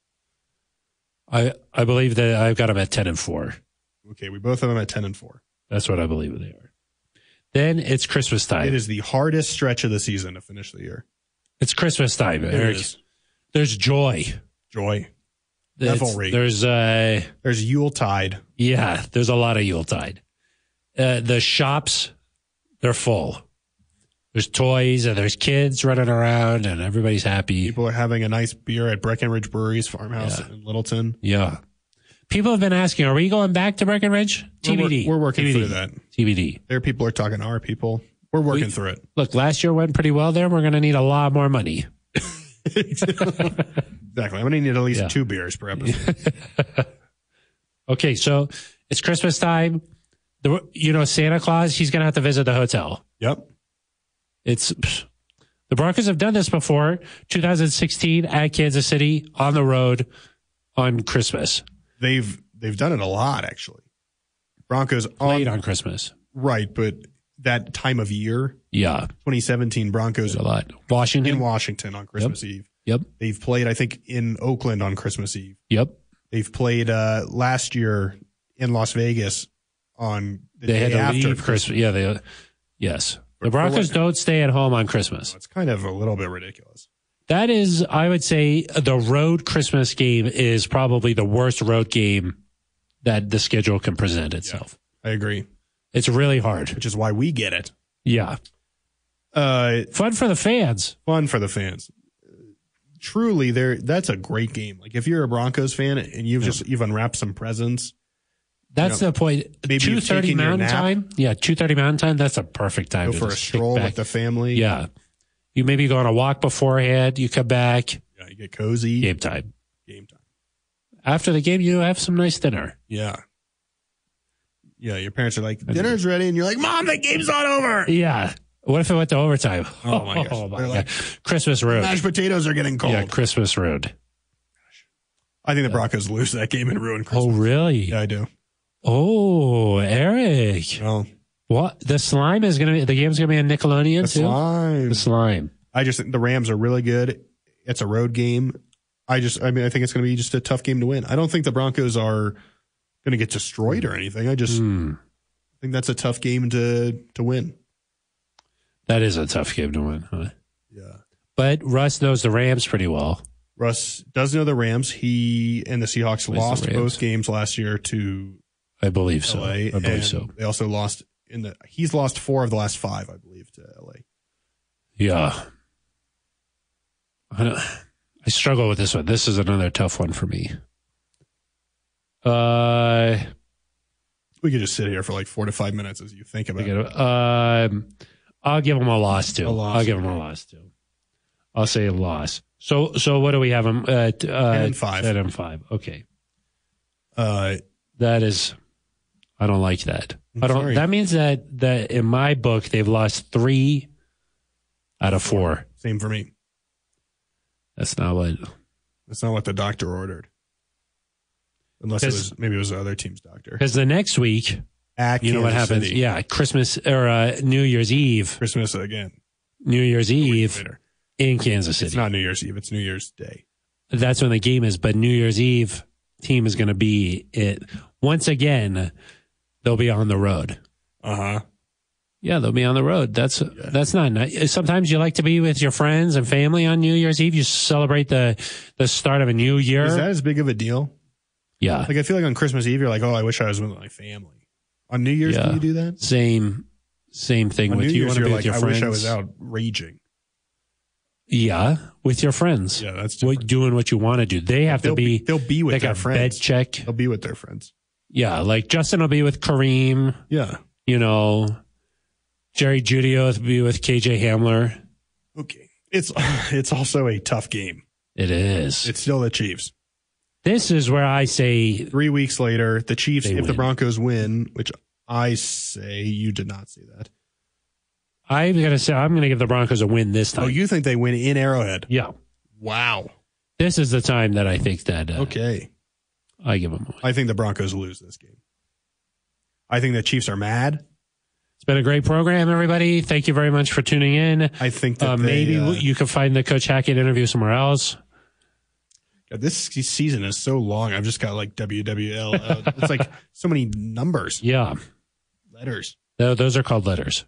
I I believe that I've got them at ten and four. okay, we both have them at ten and four. That's what I believe they are. Then it's Christmas time. It is the hardest stretch of the season to finish the year. It's Christmas time, It Eric. is. There's joy. Joy. It's- Revelry. There's uh There's Yuletide. yeah, there's a lot of Yuletide. Uh, the shops, they're full. There's toys and there's kids running around and everybody's happy. People are having a nice beer at Breckenridge Brewery's farmhouse Yeah. in Littleton. Yeah. People have been asking, are we going back to Breckenridge? T B D. We're, we're working T B D. through that. T B D. There, people are talking to our people. We're working We- through it. Look, last year went pretty well there. We're going to need a lot more money. Exactly. I'm going to need at least Yeah. two beers per episode. Okay, so it's Christmas time. The, you know, Santa Claus, he's going to have to visit the hotel. Yep. It's pff, the Broncos have done this before. two thousand sixteen at Kansas City on the road on Christmas. They've they've done it a lot actually. Broncos Played on, on Christmas. right, but that time of year, Yeah, twenty seventeen Broncos a lot. Washington. in Washington on Christmas Eve. Yep, They've played, I think, in Oakland on Christmas Eve. yep. They've played uh, last year in Las Vegas on the They day had to after leave Christmas. Yeah, they. Yes, the For- for Broncos what? don't stay at home on Christmas. It's kind of a little bit ridiculous. That is, I would say, the road Christmas game is probably the worst road game that the schedule can present itself. I agree, It's really hard. which is why we get it. Yeah, Uh, fun for the fans. fun for the fans. Truly, there that's a great game. Like if you're a Broncos fan and you've just you've unwrapped some presents, That's You know, the point. maybe Two you've thirty taken your Mountain nap. Time. Yeah, two thirty Mountain Time. That's a perfect time go to for a just kick stroll back. with the family. Yeah, you maybe go on a walk beforehand. You come back. Yeah, you get cozy. Game time. Game time. After the game, you have some nice dinner. Yeah. Yeah, your parents are like, dinner's ready, and you're like, Mom, the game's not over. Yeah. What if it went to overtime? Oh, my gosh. Oh my They're God. like, Christmas road. mashed potatoes are getting cold. Yeah, Christmas road. I think the Broncos lose that game and ruin Christmas. Oh really? Yeah, I do. Oh, Eric. Well, What? The slime is gonna be. The game's gonna be on Nickelodeon the too. slime. The slime. I just think the Rams are really good. It's a road game. I just, I mean, I think it's going to be just a tough game to win. I don't think the Broncos are going to get destroyed or anything. I just Hmm. think that's a tough game to to win. That is a tough game to win. Huh? Yeah. But Russ knows the Rams pretty well. Russ does know the Rams. He and the Seahawks Plays the lost Rams. both games last year to I believe so. L A. I believe and so. They also lost in the. He's lost four of the last five, I believe, to L A. Yeah. I, don't, I struggle with this one. This is another tough one for me. Uh, We could just sit here for like four to five minutes as you think about I it. gotta- um, I'll give them a loss too. A loss, I'll give them okay. a loss too. I'll say a loss. So, so what do we have them? Uh, t- uh, Ten and five. Ten and five. Okay, Uh, that is. I don't like that. I'm I don't. sorry. That means that that in my book they've lost three out of four. same for me. That's not what. That's not what the doctor ordered. Unless it Because- was maybe it was the other team's doctor. Because the next week, At you know what Kansas happens? City. Yeah, Christmas or uh, New Year's Eve. Christmas again. New Year's A week Eve later. in Kansas City. It's not New Year's Eve. It's New Year's Day. That's when the game is. But New Year's Eve team is going to be it once again. They'll be on the road. Uh huh. Yeah, they'll be on the road. That's that's not nice. Sometimes you like to be with your friends and family on New Year's Eve. You celebrate the the start of a new year. Is that as big of a deal? yeah, Like I feel like on Christmas Eve you're like, oh, I wish I was with my family. On New Year's, Yeah. do you do that? same same thing On with New you. Year's, Want to you're be like, with your I friends? wish I was out raging. Yeah, with your friends. Yeah, that's What, different. doing what you want to do. They have They'll to be. They'll be with like their a friends. bed check. They'll be with their friends. Yeah, like Justin will be with Kareem. Yeah. You know, Jerry Judio will be with K J Hamler. Okay. It's it's also a tough game. It is. It's still the Chiefs. This is where I say Three weeks later, the Chiefs, They if the win. Broncos win, which I say you did not say that. I'm going to say I'm going to give the Broncos a win this time. Oh, you think they win in Arrowhead? Yeah. Wow. This is the time that I think that uh, Okay. I give them a win. I think the Broncos lose this game. I think the Chiefs are mad. It's been a great program, everybody. Thank you very much for tuning in. I think that uh, they, maybe uh, you can find the Coach Hackett interview somewhere else. This season is so long. I've just got like W W L. Uh, it's like so many numbers, Yeah. letters. Th- Those are called letters.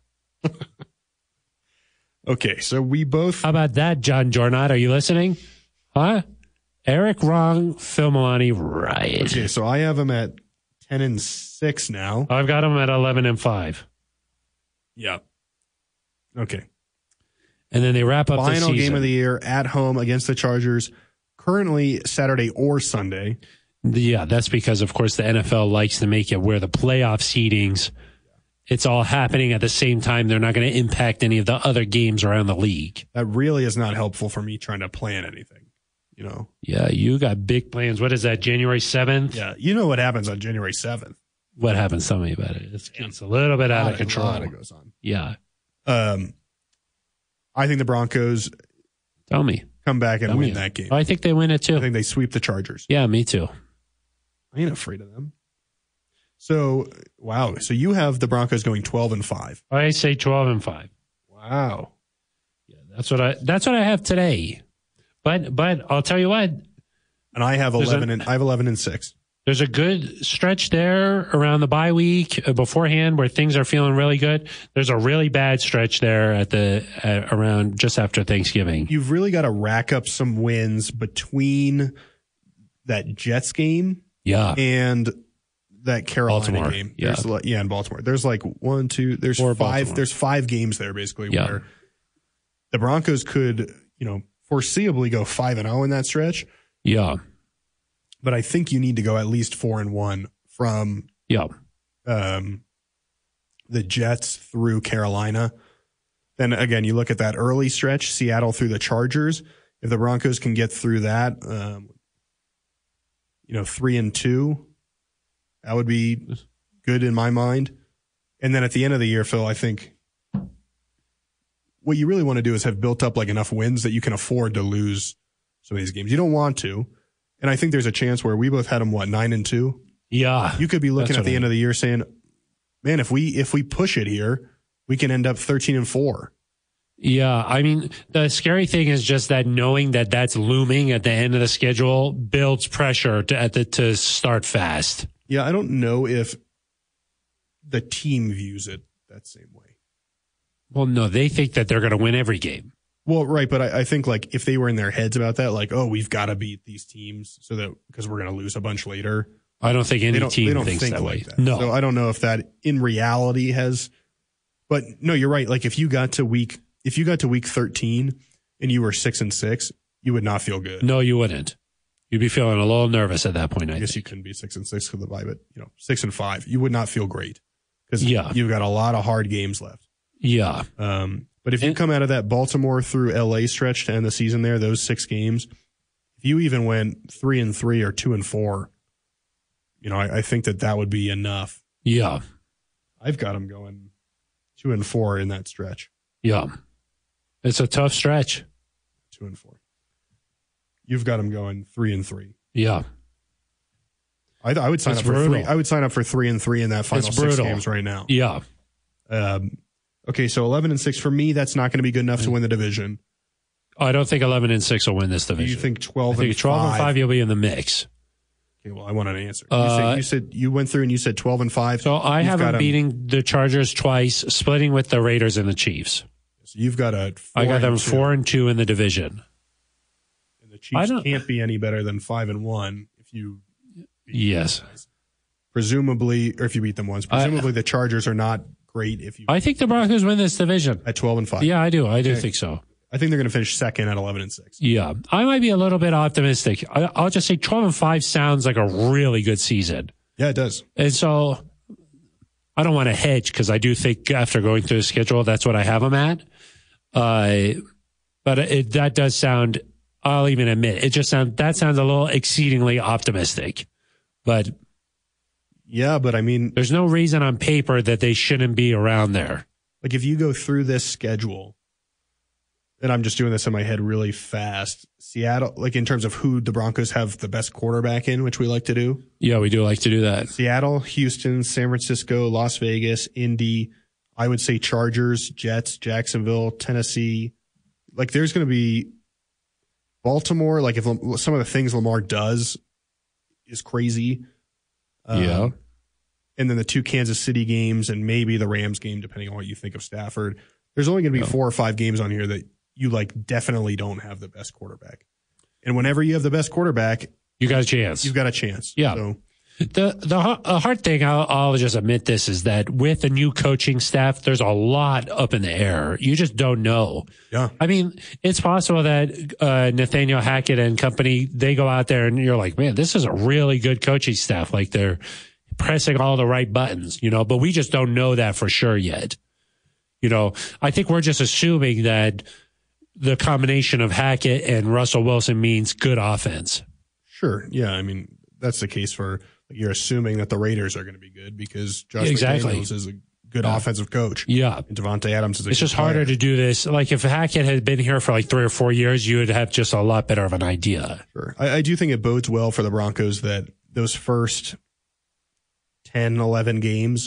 Okay, so we both. How about that, John Jornot? Are you listening? Huh? Eric wrong, Phil Milani right. Okay, so I have them at ten and six now. I've got them at eleven and five. Yeah. Okay. And then they wrap up the Final season. game of the year at home against the Chargers. Currently Saturday or Sunday. Yeah, that's because, of course, the N F L likes to make it where the playoff seedings, it's all happening at the same time. They're not going to impact any of the other games around the league. That really is not helpful for me trying to plan anything, you know? Yeah, you got big plans. What is that, January seventh? Yeah, you know what happens on January seventh. What happens? Tell me about it. It's, it's a little bit out of control. A lot of goes on. Yeah. Um, I think the Broncos Tell me. come back and Tell win me. that game. I think they win it I too. think they sweep the Chargers. Yeah, me too. I ain't afraid of them. So, wow. So you have the Broncos going twelve and five. I say twelve and five. Wow. Yeah, that's what I that's what I have today. But but I'll tell you what, And I have There's eleven a- and I have eleven and six. there's a good stretch there around the bye week uh, beforehand where things are feeling really good. There's a really bad stretch there at the at, around just after Thanksgiving. You've really got to rack up some wins between that Jets game Yeah. and that Carolina Baltimore, game. yeah. There's like, yeah, in Baltimore. There's like one, two, there's Or five, Baltimore. there's five games there basically Yeah. where the Broncos could, you know, foreseeably go five and oh in that stretch. Yeah. But I think you need to go at least four and one from Yeah. um, the Jets through Carolina. Then again, you look at that early stretch, Seattle through the Chargers. If the Broncos can get through that, um, you know, three and two, that would be good in my mind. And then at the end of the year, Phil, I think what you really want to do is have built up like enough wins that you can afford to lose some of these games. You don't want to. And I think there's a chance where we both had them, what, nine and two? Yeah. You could be looking That's at the what end I- of the year saying, man, if we if we push it here, we can end up thirteen and four. Yeah, I mean, the scary thing is just that knowing that that's looming at the end of the schedule builds pressure to at the, to start fast. Yeah, I don't know if the team views it that same way. Well, no, they think that they're going to win every game. Well, right, but I, I think like if they were in their heads about that, like, oh, we've got to beat these teams so that because we're going to lose a bunch later. I don't think any They don't, team they don't thinks think that like way. that. No, So I don't know if that in reality has, but no, you're right. Like if you got to week, if you got to week thirteen and you were six and six, you would not feel good. no, you wouldn't. You'd be feeling a little nervous at that point. I, I guess think. you couldn't be six and six for the bye, but you know, six and five, you would not feel great because Yeah. you've got a lot of hard games left. Yeah, Um, but if you And- come out of that Baltimore through L A stretch to end the season there, those six games, if you even went three and three or two and four, you know, I, I think that that would be enough. yeah, I've got them going two and four in that stretch. yeah. It's a tough stretch. Two and four. You've got them going three and three. Yeah, I, I would sign It's up for brutal. three. I would sign up for three and three in that final It's six brutal. games right now. yeah. Um, okay, so eleven and six for me. That's not going to be good enough to win the division. I don't think eleven and six will win this Do division. you think twelve I think and twelve five? and five, you'll be in the mix. Okay, well, I want an answer. Uh, you, said, you said you went through and you said twelve and five. So I You've have got them 'em- beating the Chargers twice, splitting with the Raiders and the Chiefs. So you've got a. Four I got them and two. four and two in the division. And the I Chiefs don't- can't be any better than five and one if you. beat Yes. these guys. Presumably, or if you beat them once. Presumably, the Chargers are not great if you I think the Broncos win this division. at twelve and five. Yeah, I do. I do Okay. think so. I think they're going to finish second at eleven and six. Yeah, I might be a little bit optimistic. I, I'll just say twelve and five sounds like a really good season. Yeah, it does. And so I don't want to hedge because I do think after going through the schedule, that's what I have them at. Uh, but it, that does sound, I'll even admit, it just sound, that sounds a little exceedingly optimistic. But Yeah, but I mean, there's no reason on paper that they shouldn't be around there. like if you go through this schedule, and I'm just doing this in my head really fast, Seattle, like in terms of who the Broncos have the best quarterback in, which we like to do. Yeah, we do like to do that. Seattle, Houston, San Francisco, Las Vegas, Indy, I would say Chargers, Jets, Jacksonville, Tennessee. Like there's going to be Baltimore, like if some of the things Lamar does is crazy. Um, yeah. And then the two Kansas City games and maybe the Rams game, depending on what you think of Stafford. There's only going to be yeah. four or five games on here that you like definitely don't have the best quarterback. And whenever you have the best quarterback, you got a chance. You've got a chance. Yeah. So, The the uh, hard thing, I'll, I'll just admit this, is that with a new coaching staff, there's a lot up in the air. You just don't know. Yeah. I mean, it's possible that uh, Nathaniel Hackett and company, they go out there and you're like, man, this is a really good coaching staff. Like they're pressing all the right buttons, you know, but we just don't know that for sure yet. You know, I think we're just assuming that the combination of Hackett and Russell Wilson means good offense. Sure. Yeah. I mean, that's the case for, you're assuming that the Raiders are going to be good because Josh exactly. McDaniels is a good yeah. offensive coach. Yeah. And Devontae Adams is a It's good just harder player. to do this. Like if Hackett had been here for like three or four years, you would have just a lot better of an idea. Sure. I, I do think it bodes well for the Broncos that those first ten, eleven games,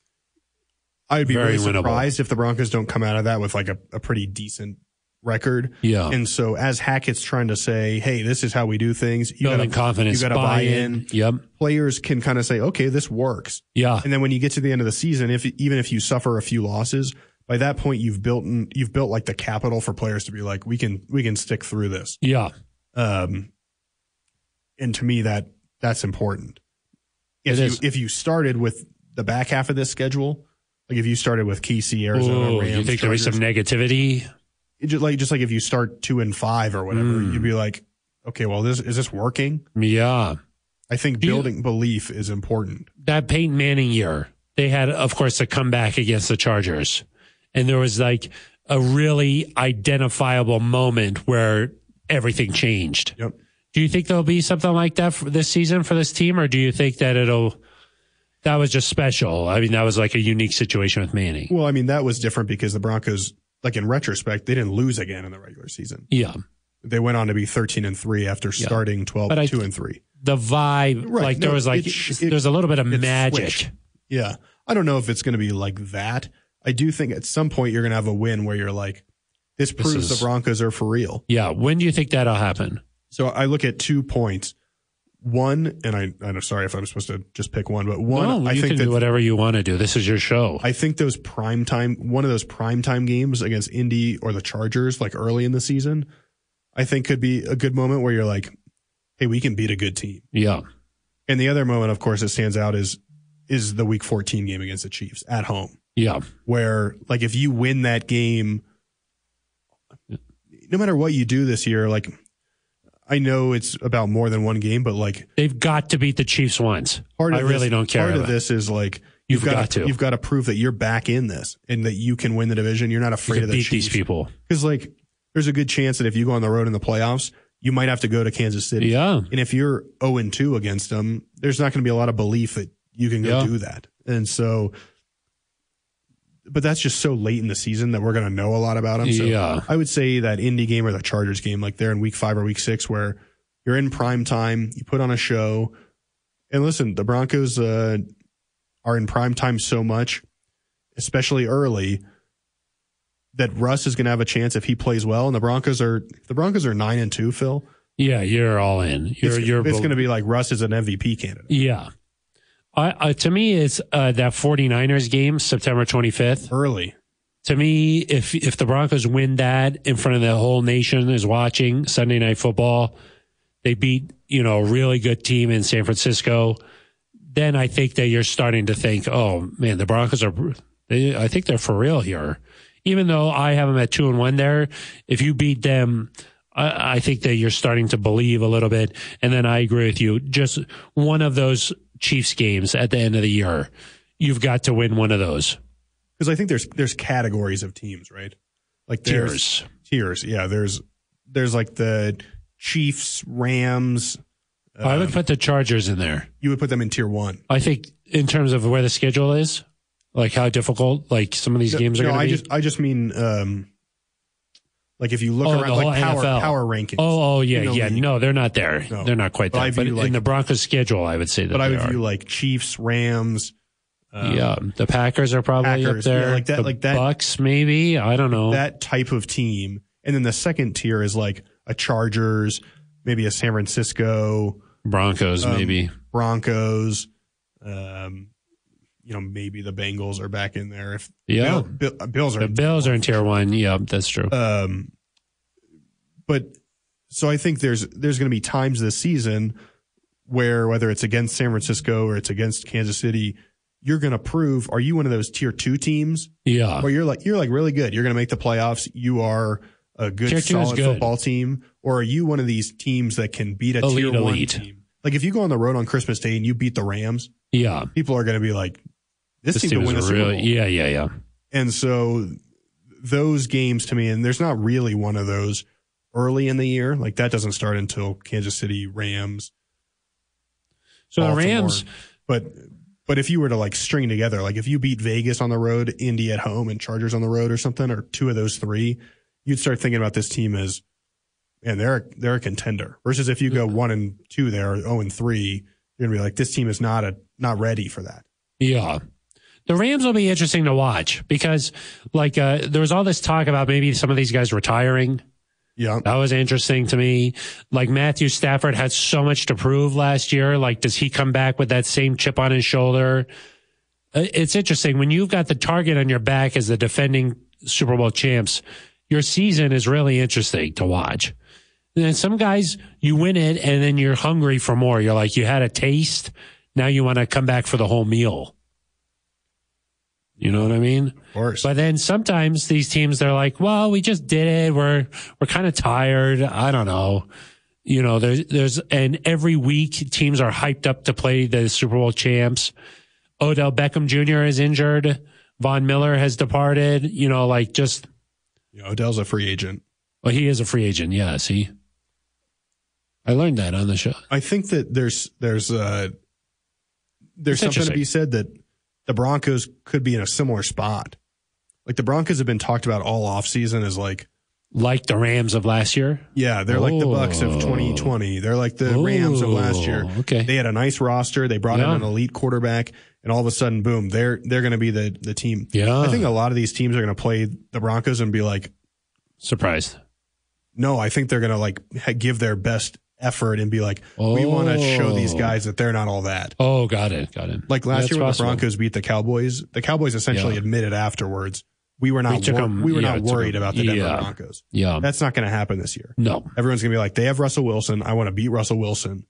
I'd be Very really winnable. surprised if the Broncos don't come out of that with like a, a pretty decent record. Yeah. And so as Hackett's trying to say, hey, this is how we do things, you Building gotta, confidence, you got to buy in. Yep. Players can kind of say, okay, this works. Yeah. And then when you get to the end of the season, if even if you suffer a few losses, by that point you've built you've built like the capital for players to be like, we can we can stick through this. Yeah. Um, and to me that that's important. If It you is. if you started with the back half of this schedule, like if you started with K C, Arizona, Ooh, Rams, you think there'll be Chargers, some negativity? it just like just like if you start two and five or whatever, Mm. you'd be like, okay, well, this is this working? Yeah. I think Do you- building belief is important. That Peyton Manning year, they had, of course, a comeback against the Chargers. And there was like a really identifiable moment where everything changed. Yep. Do you think there'll be something like that for this season for this team, or do you think that it'll, that was just special? I mean, that was like a unique situation with Manning. Well, I mean, that was different because the Broncos, like in retrospect, they didn't lose again in the regular season. Yeah. They went on to be thirteen and three after starting twelve, But I- two and three. The vibe, Right. like there No, was like, it- it- there's a little bit of it magic. switched. Yeah. I don't know if it's going to be like that. I do think at some point you're going to have a win where you're like, this proves is- the Broncos are for real. Yeah. When do you think that'll happen? So I look at two points. One, and I, I'm sorry if I'm supposed to just pick one, but one, No, I you think can that do whatever you want to do. This is your show. I think those prime time, one of those prime time games against Indy or the Chargers, like early in the season, I think could be a good moment where you're like, hey, we can beat a good team. Yeah. And the other moment, of course, that stands out is is the Week fourteen game against the Chiefs at home, Yeah. where like if you win that game, no matter what you do this year, like I know it's about more than one game, but like They've got to beat the Chiefs once. part of I this, really don't care. Part about of this is like You've got, got to. you've got to prove that you're back in this and that you can win the division. You're not You afraid can of the beat Chiefs. these people. Because like there's a good chance that if you go on the road in the playoffs, you might have to go to Kansas City. Yeah. And if you're oh and two against them, there's not going to be a lot of belief that you can go Yeah. do that. And so, but that's just so late in the season that we're going to know a lot about them. So Yeah. I would say that Indy game or the Chargers game, like they're in week five or week six, where you're in prime time, you put on a show. And listen, the Broncos uh, are in prime time so much, especially early, that Russ is going to have a chance if he plays well. And the Broncos are the Broncos are nine and two, Phil. Yeah, you're all in. You're It's, you're it's going to be like Russ is an M V P candidate. Yeah. I, I, to me, it's uh, that 49ers game, September twenty-fifth. Early. To me, if if the Broncos win that in front of the whole nation is watching Sunday Night Football, they beat, you know, a really good team in San Francisco, then I think that you're starting to think, oh, man, the Broncos are, they, I think they're for real here. Even though I have them at two and one there, if you beat them, I, I think that you're starting to believe a little bit. And then I agree with you. Just one of those Chiefs games at the end of the year, you've got to win one of those. Because I think there's there's categories of teams, right? Like there's Tiers. tiers. Yeah, there's there's like the Chiefs, Rams. Uh, I would put the Chargers in there. you would put them in tier one. I think in terms of where the schedule is, Like how difficult like some of these no, games are no, going to I be? just I just mean um, like if you look Oh, around the like whole power N F L. power rankings. Oh, oh yeah, in the yeah. league. No, they're not there. No. They're not quite But I there. But view, like- in the Broncos schedule, I would say that But I they would are. view like Chiefs, Rams. Um, yeah, the Packers are probably Packers, up there. yeah, like that- The like that- Bucks, maybe. I don't know. that type of team. And then the second tier is like a Chargers, maybe a San Francisco, Broncos, um, maybe. Broncos, um, you know, maybe the Bengals are back in there. If Yeah. Bill, Bill, Bills are The Bills are in tier one. Yeah, that's true. Um, but so I think there's there's going to be times this season where whether it's against San Francisco or it's against Kansas City, you're going to prove, are you one of those tier two teams yeah. where you're like you're like really good, you're going to make the playoffs, you are a good Tier two is solid good. football team, or are you one of these teams that can beat a Elite, tier one elite. team? Like if you go on the road on Christmas Day and you beat the Rams, Yeah. people are going to be like, this, This team team could win a is Super really, Bowl. yeah, yeah, yeah. And so those games to me, and there's not really one of those early in the year. Like that doesn't start until Kansas City, Rams. So the Baltimore. Rams, But but if you were to like string together, like if you beat Vegas on the road, Indy at home, and Chargers on the road or something, or two of those three, you'd start thinking about this team as, and they're they're a contender. Versus if you go one and two there, or zero and three, you're gonna be like, this team is not a not ready for that. yeah. The Rams will be interesting to watch because, like, uh, there was all this talk about maybe some of these guys retiring. Yeah, That was interesting to me. Like, Matthew Stafford had so much to prove last year. Like, does he come back with that same chip on his shoulder? Uh, It's interesting. When you've got the target on your back as the defending Super Bowl champs, your season is really interesting to watch. And then some guys, you win it and then you're hungry for more. You're like, you had a taste. Now you want to come back for the whole meal. You know what I mean? of course. But then sometimes these teams, they're like, well, we just did it. We're, we're kind of tired. I don't know. You know, there's, there's, and every week teams are hyped up to play the Super Bowl champs. Odell Beckham Junior is injured. Von Miller has departed. You know, like just, You know, Odell's a free agent. well, he is a free agent. Yeah. See, I learned that on the show. I think that there's there's uh there's It's something to interesting. be said that the Broncos could be in a similar spot. Like the Broncos have been talked about all offseason as like, Like the Rams of last year. yeah, they're like the Oh. Bucks of twenty twenty. They're like the Rams of last year. Oh, okay. They had a nice roster. They brought Yeah. in an elite quarterback, and all of a sudden, boom, they're they're going to be the the team. Yeah. I think a lot of these teams are going to play the Broncos and be like, Surprised. no, I think they're going to like ha- give their best effort and be like, we want to show these Oh. guys that they're not all that. Oh, got it. Got it. Like last That's year when possible. the Broncos beat the Cowboys, the Cowboys essentially Yeah. admitted afterwards we were not We took wor- 'em- we were yeah, not took 'em- worried about the Denver yeah. Broncos. Yeah. That's not going to happen this year. No. Everyone's going to be like, they have Russell Wilson. I want to beat Russell Wilson.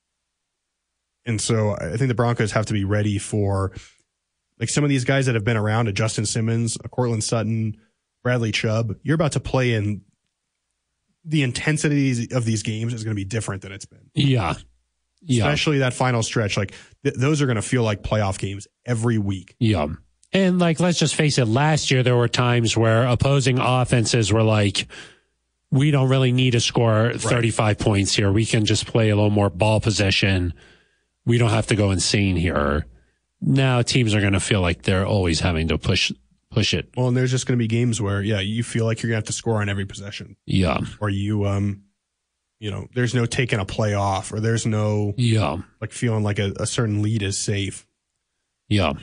And so I think the Broncos have to be ready for like some of these guys that have been around, a Justin Simmons, a Cortland Sutton, Bradley Chubb. You're about to play in the intensity of these games is going to be different than it's been. Yeah. Yeah. Especially that final stretch. Like th- those are going to feel like playoff games every week. Yeah. And like, let's just face it, last year there were times where opposing offenses were like, we don't really need to score thirty-five points here. We can just play a little more ball possession. We don't have to go insane here. Now teams are going to feel like they're always having to push, push it. Well, and there's just going to be games where, yeah, you feel like you're going to have to score on every possession, Yeah. or you, um, you know, there's no taking a play off, or there's no Yeah. like feeling like a, a certain lead is safe. Yeah.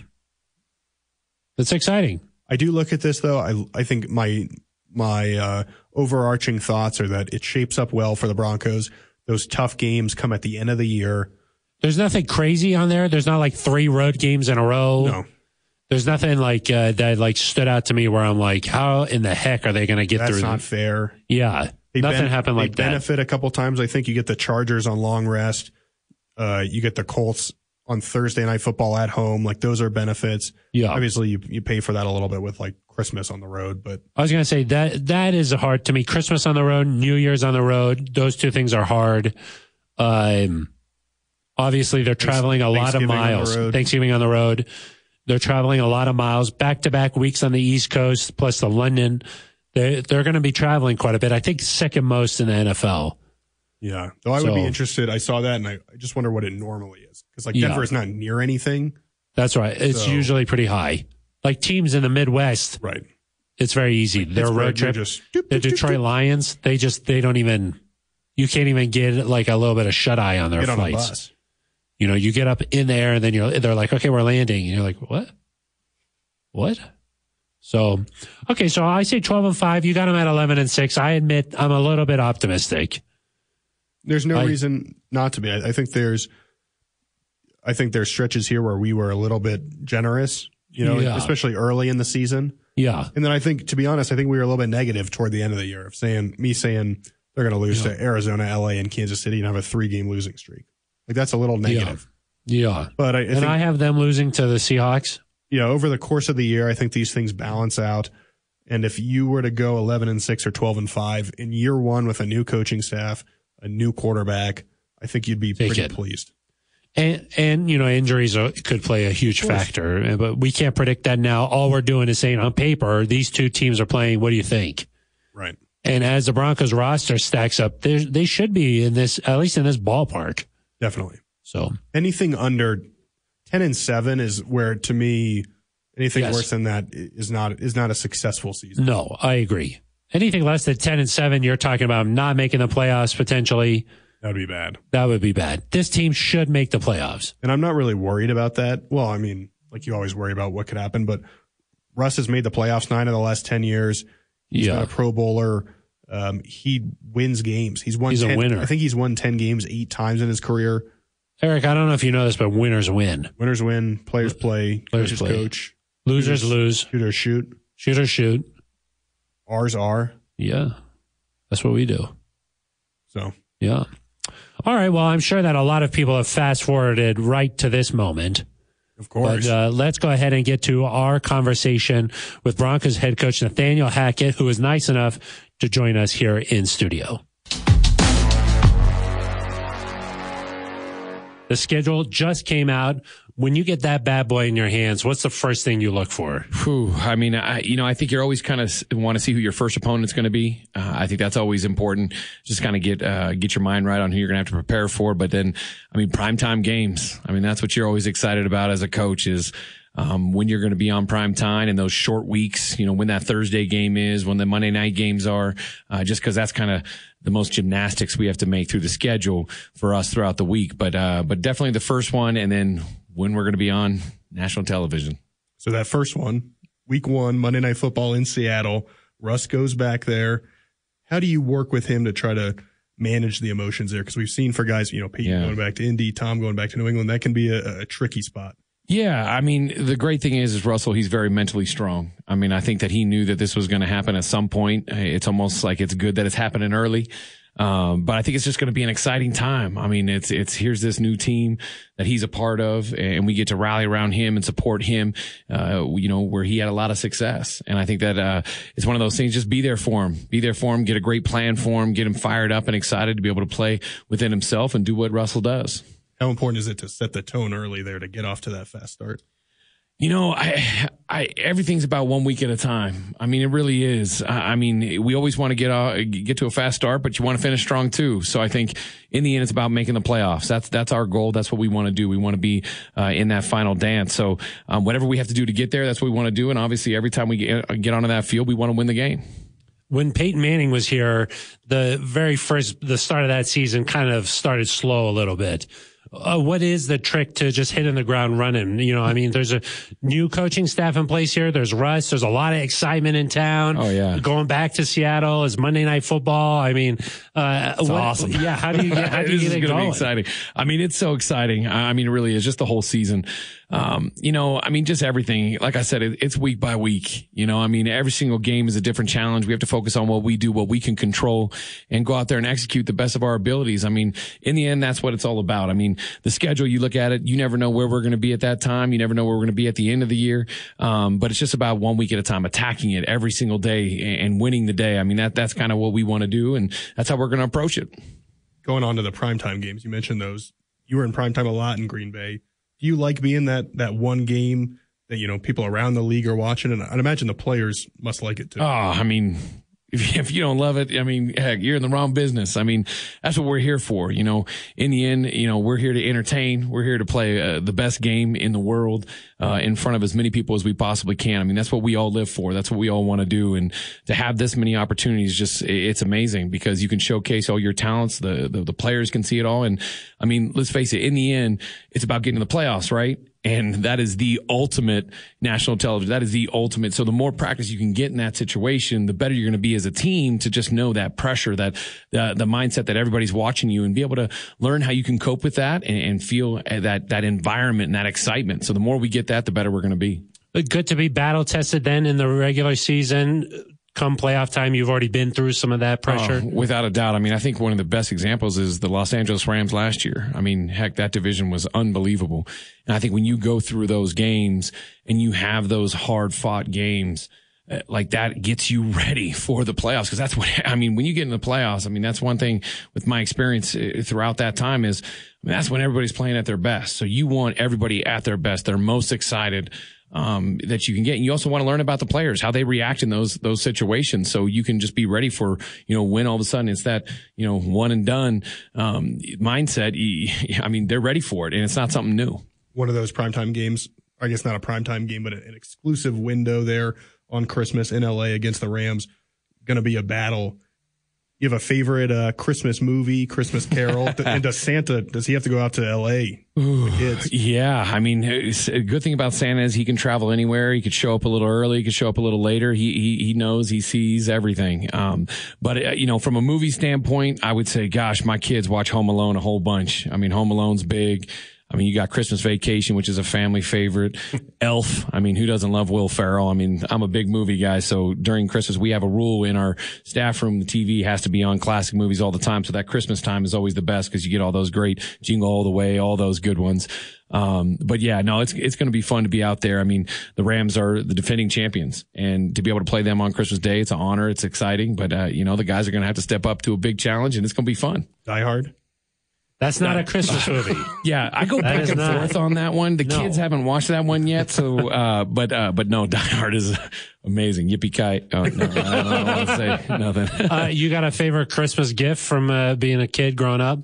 That's exciting. I do look at this though. I I think my my uh, overarching thoughts are that it shapes up well for the Broncos. Those tough games come at the end of the year. There's nothing crazy on there. There's not like three road games in a row. No, There's nothing like uh, that like stood out to me where I'm like, how in the heck are they going to get that's through? not fair. Yeah. They Nothing ben- happened they like that. benefit a couple times. I think you get the Chargers on long rest. Uh, you get the Colts on Thursday night football at home. Like those are benefits. Yeah. Obviously, you you pay for that a little bit with like Christmas on the road, but I was going to say that that is hard to me. Christmas on the road, New Year's on the road. Those two things are hard. Um, obviously they're traveling a lot of Thanksgiving on the miles. road. Thanksgiving on the road. They're traveling a lot of miles, back to back weeks on the East Coast, plus the London. They they're going to be traveling quite a bit. I think second most in the N F L. yeah. Though I would be So- interested. I saw that and I, I just wonder what it normally is because like Yeah. Denver is not near anything. That's right. It's So- usually pretty high. Like teams in the Midwest, Right. it's very easy. Their Pittsburgh, road trip, you're just doop, the doop, doop, Detroit doop. Lions, they just, they don't even, you can't even get like a little bit of shut eye on their Get on a flights. bus. You know, you get up in the air and then you're, they're like, okay, we're landing. And you're like, what? What? So, okay, so I say twelve and five. You got them at eleven and six. I admit I'm a little bit optimistic. There's no I- reason not to be. I, I think there's, I think there's stretches here where we were a little bit generous, you know, Yeah. especially early in the season. Yeah. And then I think, to be honest, I think we were a little bit negative toward the end of the year of saying, me saying they're going to lose Yeah. to Arizona, L A, and Kansas City and have a three game losing streak. Like that's a little negative. Yeah. But I, I And think, I have them losing to the Seahawks. you know, over the course of the year, I think these things balance out. And if you were to go eleven and six or twelve and five in year one with a new coaching staff, a new quarterback, I think you'd be Take pretty it. pleased. And, and, you know, injuries are, could play a huge factor, but we can't predict that now. All we're doing is saying on paper, these two teams are playing. What do you think? Right. And as the Broncos roster stacks up, they they should be in this, at least in this ballpark. Definitely. So, Anything under ten and seven is where, to me, anything Yes. worse than that is not is not a successful season. no, I agree. Anything less than ten and seven, you're talking about not making the playoffs potentially. That would be bad. That would be bad. This team should make the playoffs. And I'm not really worried about that. Well, I mean, like you always worry about what could happen, but Russ has made the playoffs nine of the last ten years. He's been Yeah. a Pro Bowler. Um, he wins games. He's won. He's a ten, winner. I think he's won ten games eight times in his career. Eric, I don't know if you know this, but winners win. Winners win. Players play. Players Coaches play. coach. Losers Shooters- lose. Shooters shoot. Shooters shoot. R's are. Yeah. That's what we do. So Yeah. All right. Well, I'm sure that a lot of people have fast forwarded right to this moment. of course. But uh, let's go ahead and get to our conversation with Broncos head coach Nathaniel Hackett, who is nice enough to join us here in studio. The schedule just came out. When you get that bad boy in your hands, what's the first thing you look for? Whew, I mean, I, you know, I think you're always kind of want to see who your first opponent's going to be. Uh, I think that's always important. Just kind of get, uh, get your mind right on who you're going to have to prepare for. But then, I mean, primetime games. I mean, that's what you're always excited about as a coach is, um, when you're going to be on prime time and those short weeks, you know, when that Thursday game is, when the Monday night games are, uh, just cause that's kind of the most gymnastics we have to make through the schedule for us throughout the week. But, uh, but definitely the first one. And then when we're going to be on national television. So that first one, week one, Monday Night Football in Seattle. Russ goes back there. How do you work with him to try to manage the emotions there? Because we've seen for guys, you know, Peyton Yeah. going back to Indy, Tom going back to New England, that can be a, a tricky spot. Yeah, I mean, the great thing is, is Russell, he's very mentally strong. I mean, I think that he knew that this was going to happen at some point. It's almost like it's good that it's happening early. Um, but I think it's just going to be an exciting time. I mean, it's, it's, here's this new team that he's a part of and we get to rally around him and support him, uh, you know, where he had a lot of success. And I think that, uh, it's one of those things, just be there for him, be there for him, get a great plan for him, get him fired up and excited to be able to play within himself and do what Russell does. How important is it to set the tone early there to get off to that fast start? You know, I, I, everything's about one week at a time. I mean, it really is. I, I mean, we always want to get uh, get to a fast start, but you want to finish strong too. So I think in the end, it's about making the playoffs. That's, that's our goal. That's what we want to do. We want to be, uh, in that final dance. So, um, whatever we have to do to get there, that's what we want to do. And obviously every time we get, get onto that field, we want to win the game. When Peyton Manning was here, the very first, the start of that season kind of started slow a little bit. Uh, what is the trick to just hitting the ground running? You know, I mean, there's a new coaching staff in place here. There's Russ. There's a lot of excitement in town. Oh, yeah. Going back to Seattle is Monday Night Football. I mean, uh, It's what- awesome. Yeah. How do you get, how do you This get is it gonna going? be exciting. I mean, it's so exciting. I mean, it really is just the whole season. Um, you know, I mean, just everything. Like I said, it, it's week by week. You know, I mean, every single game is a different challenge. We have to focus on what we do, what we can control, and go out there and execute the best of our abilities. I mean, in the end, that's what it's all about. I mean, the schedule, you look at it, you never know where we're going to be at that time. You never know where we're going to be at the end of the year. Um, but it's just about one week at a time, attacking it every single day and, and winning the day. I mean, that, that's kind of what we want to do. And that's how we're going to approach it. Going on to the primetime games, you mentioned those. You were in primetime a lot in Green Bay. Do you like being that that one game that, you know, people around the league are watching? And I'd imagine the players must like it too. Oh, I mean, If you, if you don't love it, I mean, heck, you're in the wrong business. I mean, that's what we're here for. You know, in the end, you know, we're here to entertain. We're here to play uh, the best game in the world uh, in front of as many people as we possibly can. I mean, that's what we all live for. That's what we all want to do. And to have this many opportunities, just it's amazing because you can showcase all your talents. The, the the players can see it all. And I mean, let's face it. In the end, it's about getting to the playoffs, right? And that is the ultimate national television. That is the ultimate. So the more practice you can get in that situation, the better you're going to be as a team to just know that pressure, that uh, the mindset that everybody's watching you and be able to learn how you can cope with that and, and feel that, that environment and that excitement. So the more we get that, the better we're going to be. Good to be battle tested then in the regular season. Come playoff time, you've already been through some of that pressure. Oh, without a doubt. I mean, I think one of the best examples is the Los Angeles Rams last year. I mean, heck, that division was unbelievable. And I think when you go through those games and you have those hard fought games, uh, like that gets you ready for the playoffs. Cause that's what, I mean, when you get in the playoffs, I mean, that's one thing with my experience throughout that time is, I mean, that's when everybody's playing at their best. So you want everybody at their best. They're most excited. Um, that you can get. And you also want to learn about the players, how they react in those, those situations. So you can just be ready for, you know, when all of a sudden it's that, you know, one and done, um, mindset. I mean, they're ready for it and it's not something new. One of those primetime games, I guess not a primetime game, but an exclusive window there on Christmas in L A against the Rams. Going to be a battle. You have a favorite uh, Christmas movie, Christmas Carol? And does Santa, does he have to go out to L A with the kids? Yeah. I mean, a good thing about Santa is he can travel anywhere. He could show up a little early. He could show up a little later. He he, he knows, he sees everything. Um, but, uh, you know, from a movie standpoint, I would say, gosh, my kids watch Home Alone a whole bunch. I mean, Home Alone's big. I mean, you got Christmas Vacation, which is a family favorite. Elf. I mean, who doesn't love Will Ferrell? I mean, I'm a big movie guy. So during Christmas, we have a rule in our staff room. The T V has to be on classic movies all the time. So that Christmas time is always the best because you get all those great Jingle All the Way, all those good ones. Um, but yeah, no, it's, it's going to be fun to be out there. I mean, the Rams are the defending champions and to be able to play them on Christmas Day, it's an honor. It's exciting, but, uh, you know, the guys are going to have to step up to a big challenge and it's going to be fun. Die Hard. That's not a Christmas movie. Yeah, I go back and not. forth on that one. The no. kids haven't watched that one yet, so uh, but uh, but no, Die Hard is amazing. Yippee ki! Oh, no, I don't want to say nothing. uh, you got a favorite Christmas gift from uh, being a kid growing up?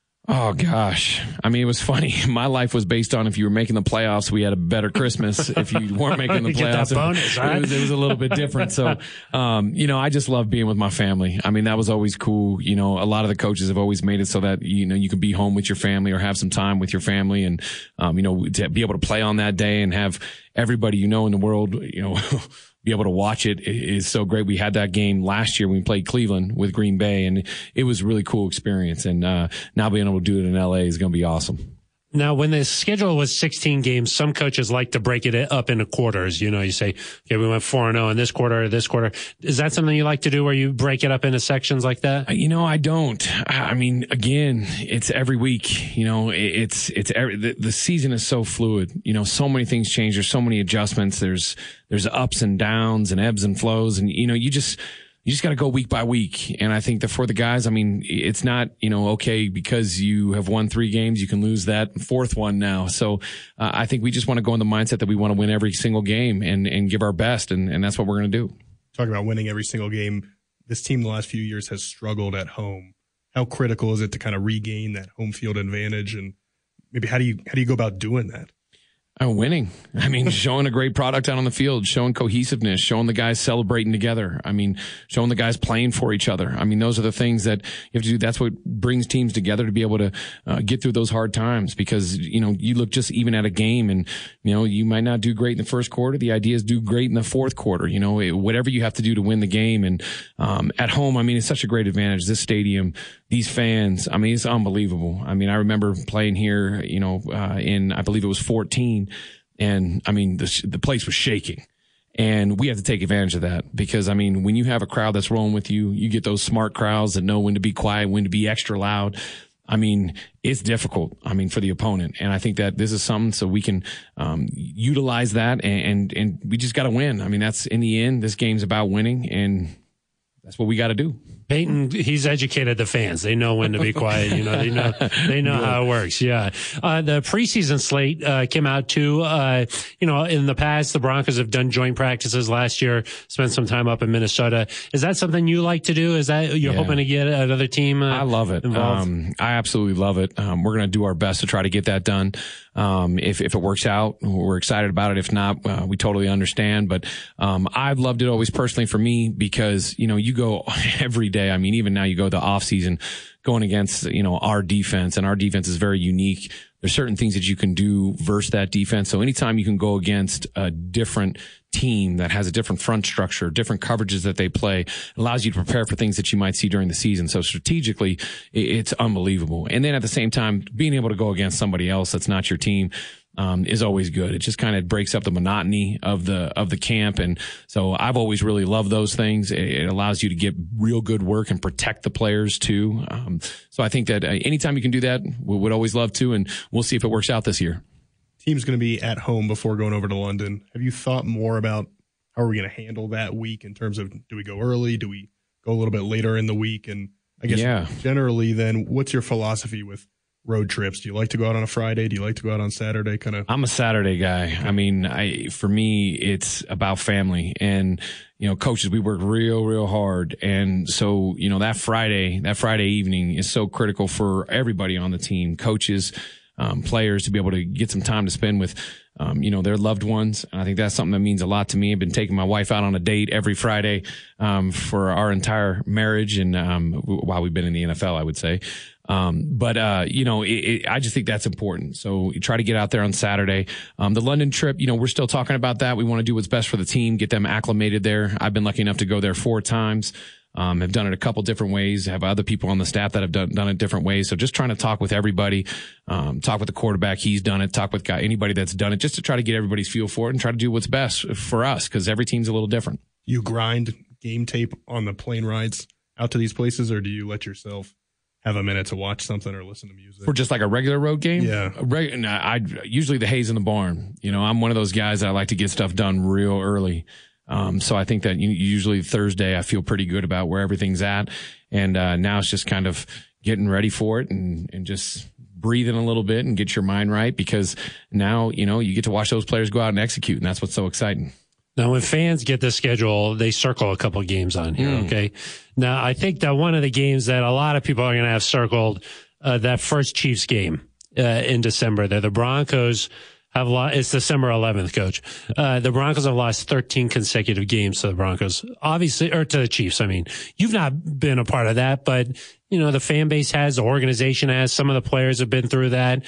Oh gosh. I mean, it was funny. My life was based on if you were making the playoffs, we had a better Christmas. If you weren't making the playoffs, bonus, right? it, was, it was a little bit different. So, um, you know, I just love being with my family. I mean, that was always cool. You know, a lot of the coaches have always made it so that, you know, you can be home with your family or have some time with your family and, um, you know, to be able to play on that day and have everybody, you know, in the world, you know, be able to watch it is so great. We had that game last year when we played Cleveland with Green Bay, and it was a really cool experience. And uh, now being able to do it in L A is going to be awesome. Now, when the schedule was sixteen games, some coaches like to break it up into quarters. You know, you say, okay, we went four and oh in this quarter, this quarter. Is that something you like to do where you break it up into sections like that? You know, I don't. I mean, again, it's every week. You know, it's, it's every, the, the season is so fluid. You know, so many things change. There's so many adjustments. There's, there's ups and downs and ebbs and flows. And, you know, you just, you just got to go week by week. And I think that for the guys, I mean, it's not, you know, okay, because you have won three games, you can lose that fourth one now. So uh, I think we just want to go in the mindset that we want to win every single game and, and give our best. And, and that's what we're going to do. Talk about winning every single game. This team the last few years has struggled at home. How critical is it to kind of regain that home field advantage? And maybe how do you, how do you go about doing that? Oh, winning. I mean, showing a great product out on the field, showing cohesiveness, showing the guys celebrating together. I mean, showing the guys playing for each other. I mean, those are the things that you have to do. That's what brings teams together to be able to uh, get through those hard times because, you know, you look just even at a game and, you know, you might not do great in the first quarter. The idea is do great in the fourth quarter, you know, it, whatever you have to do to win the game. And um, at home, I mean, it's such a great advantage. This stadium, these fans, I mean, it's unbelievable. I mean, I remember playing here, you know, uh, in, I believe it was fourteen. And I mean, the, the place was shaking and we have to take advantage of that because I mean, when you have a crowd that's rolling with you, you get those smart crowds that know when to be quiet, when to be extra loud. I mean, it's difficult. I mean, for the opponent. And I think that this is something so we can, um, utilize that and, and, and we just got to win. I mean, that's in the end, this game's about winning and that's what we got to do. Peyton, he's educated the fans. They know when to be quiet. You know, they know, they know how it works. Yeah. Uh, the preseason slate, uh, came out too. Uh, you know, in the past, the Broncos have done joint practices last year, spent some time up in Minnesota. Is that something you like to do? Is that you're yeah. hoping to get another team? Uh, I love it. Um, I absolutely love it. Um, we're going to do our best to try to get that done. Um, if, if it works out, we're excited about it. If not, uh, we totally understand. But, um, I've loved it always personally for me because, you know, you go every day. I mean, even now you go the off season going against, you know, our defense, and our defense is very unique. There's certain things that you can do versus that defense. So anytime you can go against a different team that has a different front structure, different coverages that they play, it allows you to prepare for things that you might see during the season. So strategically, it's unbelievable. And then at the same time, being able to go against somebody else that's not your team, um, is always good. It just kind of breaks up the monotony of the, of the camp. And so I've always really loved those things. It allows you to get real good work and protect the players too. Um, so I think that uh, anytime you can do that, we would always love to, and we'll see if it works out this year. Team's going to be at home before going over to London. Have you thought more about how are we going to handle that week in terms of, do we go early? Do we go a little bit later in the week? And I guess yeah. generally then, what's your philosophy with road trips? Do you like to go out on a Friday? Do you like to go out on Saturday? Kind of. I'm a Saturday guy. I mean, I, for me, it's about family, and, you know, coaches, we work real, real hard. And so, you know, that Friday, that Friday evening is so critical for everybody on the team, coaches, um, players, to be able to get some time to spend with, um, you know, their loved ones. And I think that's something that means a lot to me. I've been taking my wife out on a date every Friday, um, for our entire marriage, and, um, while we've been in the N F L, I would say. Um, but, uh, you know, it, it, I just think that's important. So you try to get out there on Saturday. Um, the London trip, you know, we're still talking about that. We want to do what's best for the team, get them acclimated there. I've been lucky enough to go there four times. Um, have done it a couple different ways, have other people on the staff that have done, done it different ways. So just trying to talk with everybody, um, talk with the quarterback. He's done it. Talk with guy, anybody that's done it, just to try to get everybody's feel for it and try to do what's best for us, because every team's a little different. You grind game tape on the plane rides out to these places, or do you let yourself have a minute to watch something or listen to music? For just like a regular road game? Yeah. A reg- I usually the hay's in the barn. You know, I'm one of those guys that I like to get stuff done real early. Um, so I think that you, usually Thursday I feel pretty good about where everything's at. And, uh, now it's just kind of getting ready for it and, and just breathing a little bit and get your mind right, because now, you know, you get to watch those players go out and execute, and that's what's so exciting. Now, when fans get the schedule, they circle a couple of games on here, mm. okay? Now, I think that one of the games that a lot of people are going to have circled, uh, that first Chiefs game uh, in December. There, the Broncos have lost. It's December eleventh, Coach. Uh, the Broncos have lost thirteen consecutive games to the Broncos, obviously, or to the Chiefs. I mean, you've not been a part of that, but you know the fan base has, the organization has. Some of the players have been through that.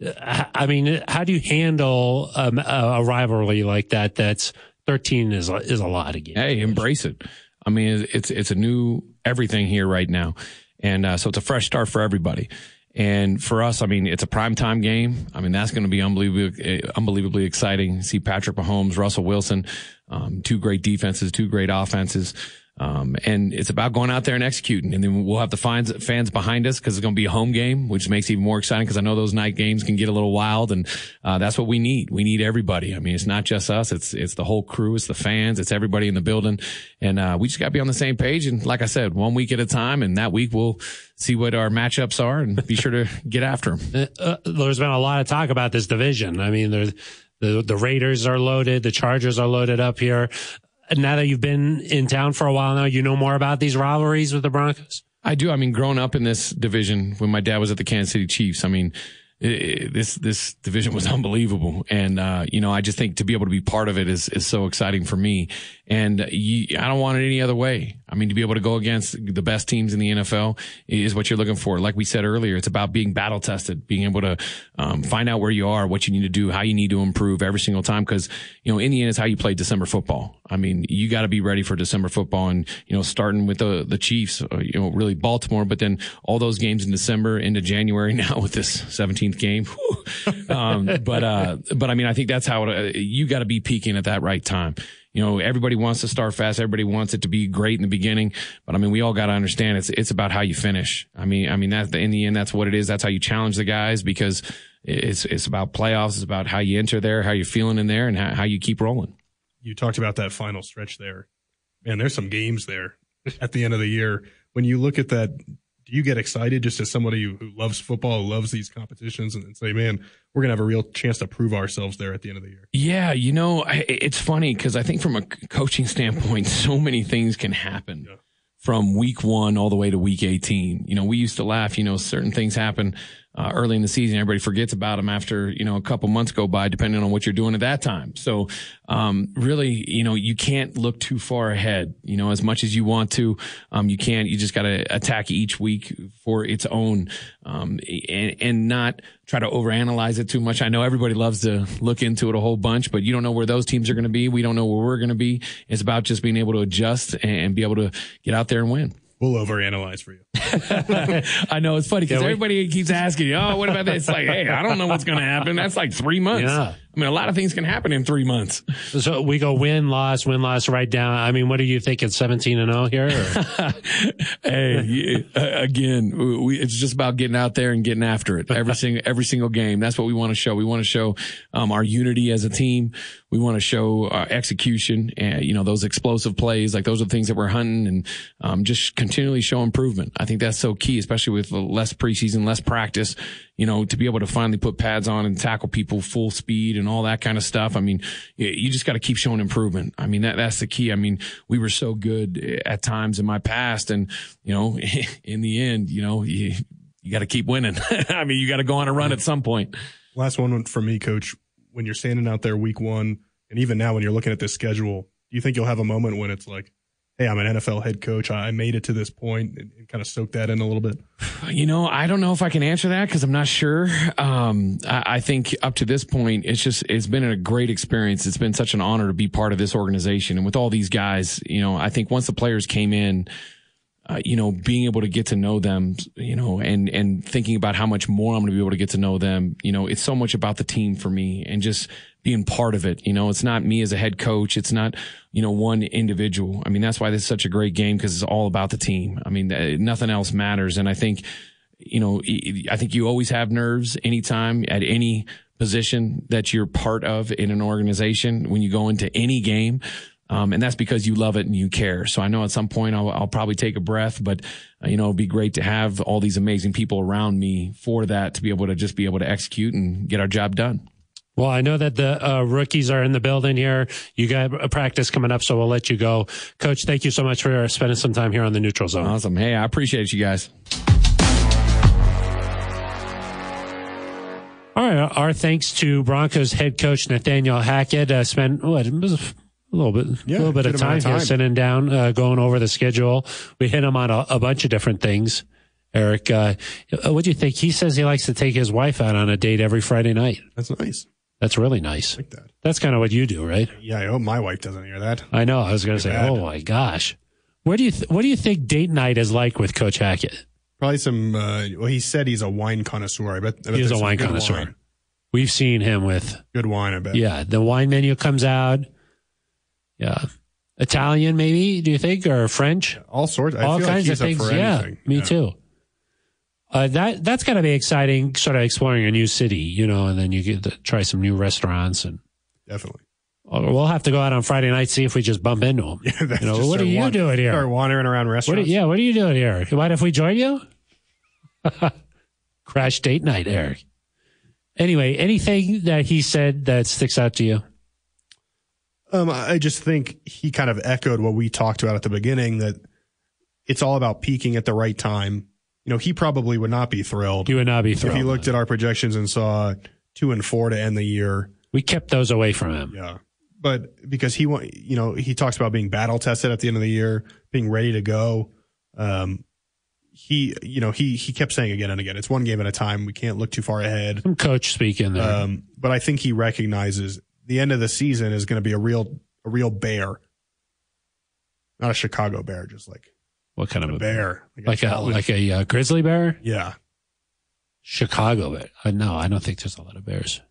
I mean, how do you handle um, a rivalry like that? That's thirteen is is a lot of games. Hey, embrace it. I mean, it's it's a new everything here right now, and uh, so it's a fresh start for everybody. And for us, I mean, it's a primetime game. I mean, that's going to be unbelievably, unbelievably exciting. See Patrick Mahomes, Russell Wilson, um, two great defenses, two great offenses. Um, and it's about going out there and executing. And then we'll have the fans, fans behind us, because it's going to be a home game, which makes it even more exciting, because I know those night games can get a little wild. And, uh, that's what we need. We need everybody. I mean, it's not just us. It's, it's the whole crew. It's the fans. It's everybody in the building. And, uh, we just got to be on the same page. And like I said, one week at a time. And that week we'll see what our matchups are and be sure to get after them. Uh, there's been a lot of talk about this division. I mean, there's, the, the Raiders are loaded. The Chargers are loaded up here. Now that you've been in town for a while now, you know more about these rivalries with the Broncos? I do. I mean, growing up in this division when my dad was at the Kansas City Chiefs, I mean, it, it, this this division was unbelievable. And, uh, you know, I just think to be able to be part of it is, is so exciting for me. And you, I don't want it any other way. I mean, to be able to go against the best teams in the N F L is what you're looking for. Like we said earlier, it's about being battle tested, being able to um, find out where you are, what you need to do, how you need to improve every single time. Because, you know, in the end, it's how you play December football. I mean, you got to be ready for December football, and, you know, starting with the, the Chiefs, uh, you know, really Baltimore, but then all those games in December into January now with this seventeenth game. um, but, uh, but I mean, I think that's how it, uh, you got to be peaking at that right time. You know, everybody wants to start fast. Everybody wants it to be great in the beginning. But I mean, we all got to understand it's, it's about how you finish. I mean, I mean, that's in the end, that's what it is. That's how you challenge the guys, because it's, it's about playoffs. It's about how you enter there, how you're feeling in there, and how, how you keep rolling. You talked about that final stretch there. Man, there's some games there at the end of the year when you look at that, do you get excited just as somebody who, who loves football, who loves these competitions, and, and say, man, we're going to have a real chance to prove ourselves there at the end of the year? Yeah, you know, I, it's funny because I think from a coaching standpoint, so many things can happen. Yeah. From week one all the way to week eighteen. You know, we used to laugh, you know, certain things happen uh, early in the season. Everybody forgets about them after, you know, a couple months go by, depending on what you're doing at that time. So, um, really, you know, you can't look too far ahead, you know, as much as you want to. Um, you can't, you just got to attack each week for its own, um, and, and not try to overanalyze it too much. I know everybody loves to look into it a whole bunch, but you don't know where those teams are going to be. We don't know where we're going to be. It's about just being able to adjust and be able to get out there and win. We'll overanalyze for you. I know it's funny because yeah, everybody keeps asking you, oh, what about that? It's like, hey, I don't know what's going to happen. That's like three months. Yeah. I mean, a lot of things can happen in three months. So we go win, loss, win, loss, right down. I mean, what are you thinking, seventeen and oh here? Hey, again, we, it's just about getting out there and getting after it every single, every single game. That's what we want to show. We want to show um, our unity as a team. We want to show our execution and, you know, those explosive plays. Like those are the things that we're hunting, and um, just continually show improvement. I think that's so key, especially with less preseason, less practice, you know, to be able to finally put pads on and tackle people full speed and all that kind of stuff. I mean, you just got to keep showing improvement. I mean, that that's the key. I mean, we were so good at times in my past, and, you know, in the end, you know, you, you got to keep winning. I mean, you got to go on a run at some point. Last one for me, Coach. When you're standing out there week one, and even now when you're looking at this schedule, do you think you'll have a moment when it's like, hey, I'm an N F L head coach, I made it to this point, and, and kind of soak that in a little bit? You know, I don't know if I can answer that because I'm not sure. Um, I, I think up to this point, it's just, it's been a great experience. It's been such an honor to be part of this organization. And with all these guys, you know, I think once the players came in, Uh, you know, being able to get to know them, you know, and, and thinking about how much more I'm going to be able to get to know them, you know, it's so much about the team for me and just being part of it. You know, it's not me as a head coach. It's not, you know, one individual. I mean, that's why this is such a great game, because it's all about the team. I mean, nothing else matters. And I think, you know, I think you always have nerves anytime at any position that you're part of in an organization when you go into any game. Um, and that's because you love it and you care. So I know at some point I'll, I'll probably take a breath, but uh, you know, it'd be great to have all these amazing people around me for that, to be able to just be able to execute and get our job done. Well, I know that the uh, rookies are in the building here. You got a practice coming up, so we'll let you go. Coach, thank you so much for spending some time here on the Neutral Zone. Awesome. Hey, I appreciate you guys. All right. Our thanks to Broncos head coach Nathaniel Hackett. Uh, spent what it was a little bit, yeah, a little bit of time, of time here sitting down, uh, going over the schedule. We hit him on a, a bunch of different things. Eric, uh, what do you think? He says he likes to take his wife out on a date every Friday night. That's nice. That's really nice. I like that. That's kind of what you do, right? Yeah, I hope my wife doesn't hear that. I know. I was going to say, bad. Oh my gosh. Where do you, th- what do you think date night is like with Coach Hackett? Probably some, uh, well, he said he's a wine connoisseur. I bet, I bet he is a wine connoisseur. Wine. We've seen him with good wine, I bet. Yeah. The wine menu comes out. Yeah. Italian, maybe, do you think? Or French? Yeah, all sorts. I all feel kinds like of things. Yeah. Anything. Me yeah. too. Uh, that, that's got to be exciting, sort of exploring a new city, you know, and then you get to try some new restaurants. And definitely. We'll have to go out on Friday night, see if we just bump into them. Yeah, you know, what are you wander, doing here? Start wandering around restaurants. What are, yeah, what are you doing here? Mind if we join you? Crash date night, Eric. Anyway, anything that he said that sticks out to you? Um, I just think he kind of echoed what we talked about at the beginning, that it's all about peaking at the right time. You know, he probably would not be thrilled. He would not be thrilled. If he looked at our projections and saw two and four to end the year. We kept those away from him. Yeah. But because he want, you know, he talks about being battle tested at the end of the year, being ready to go. Um, he, you know, he, he kept saying again and again, it's one game at a time. We can't look too far ahead. Some coach speaking there. Um, but I think he recognizes the end of the season is going to be a real, a real bear, not a Chicago bear, just like what kind of a, a bear, bear? like a, like a uh, grizzly bear. Yeah. Chicago bear. Uh, no, I don't think there's a lot of bears.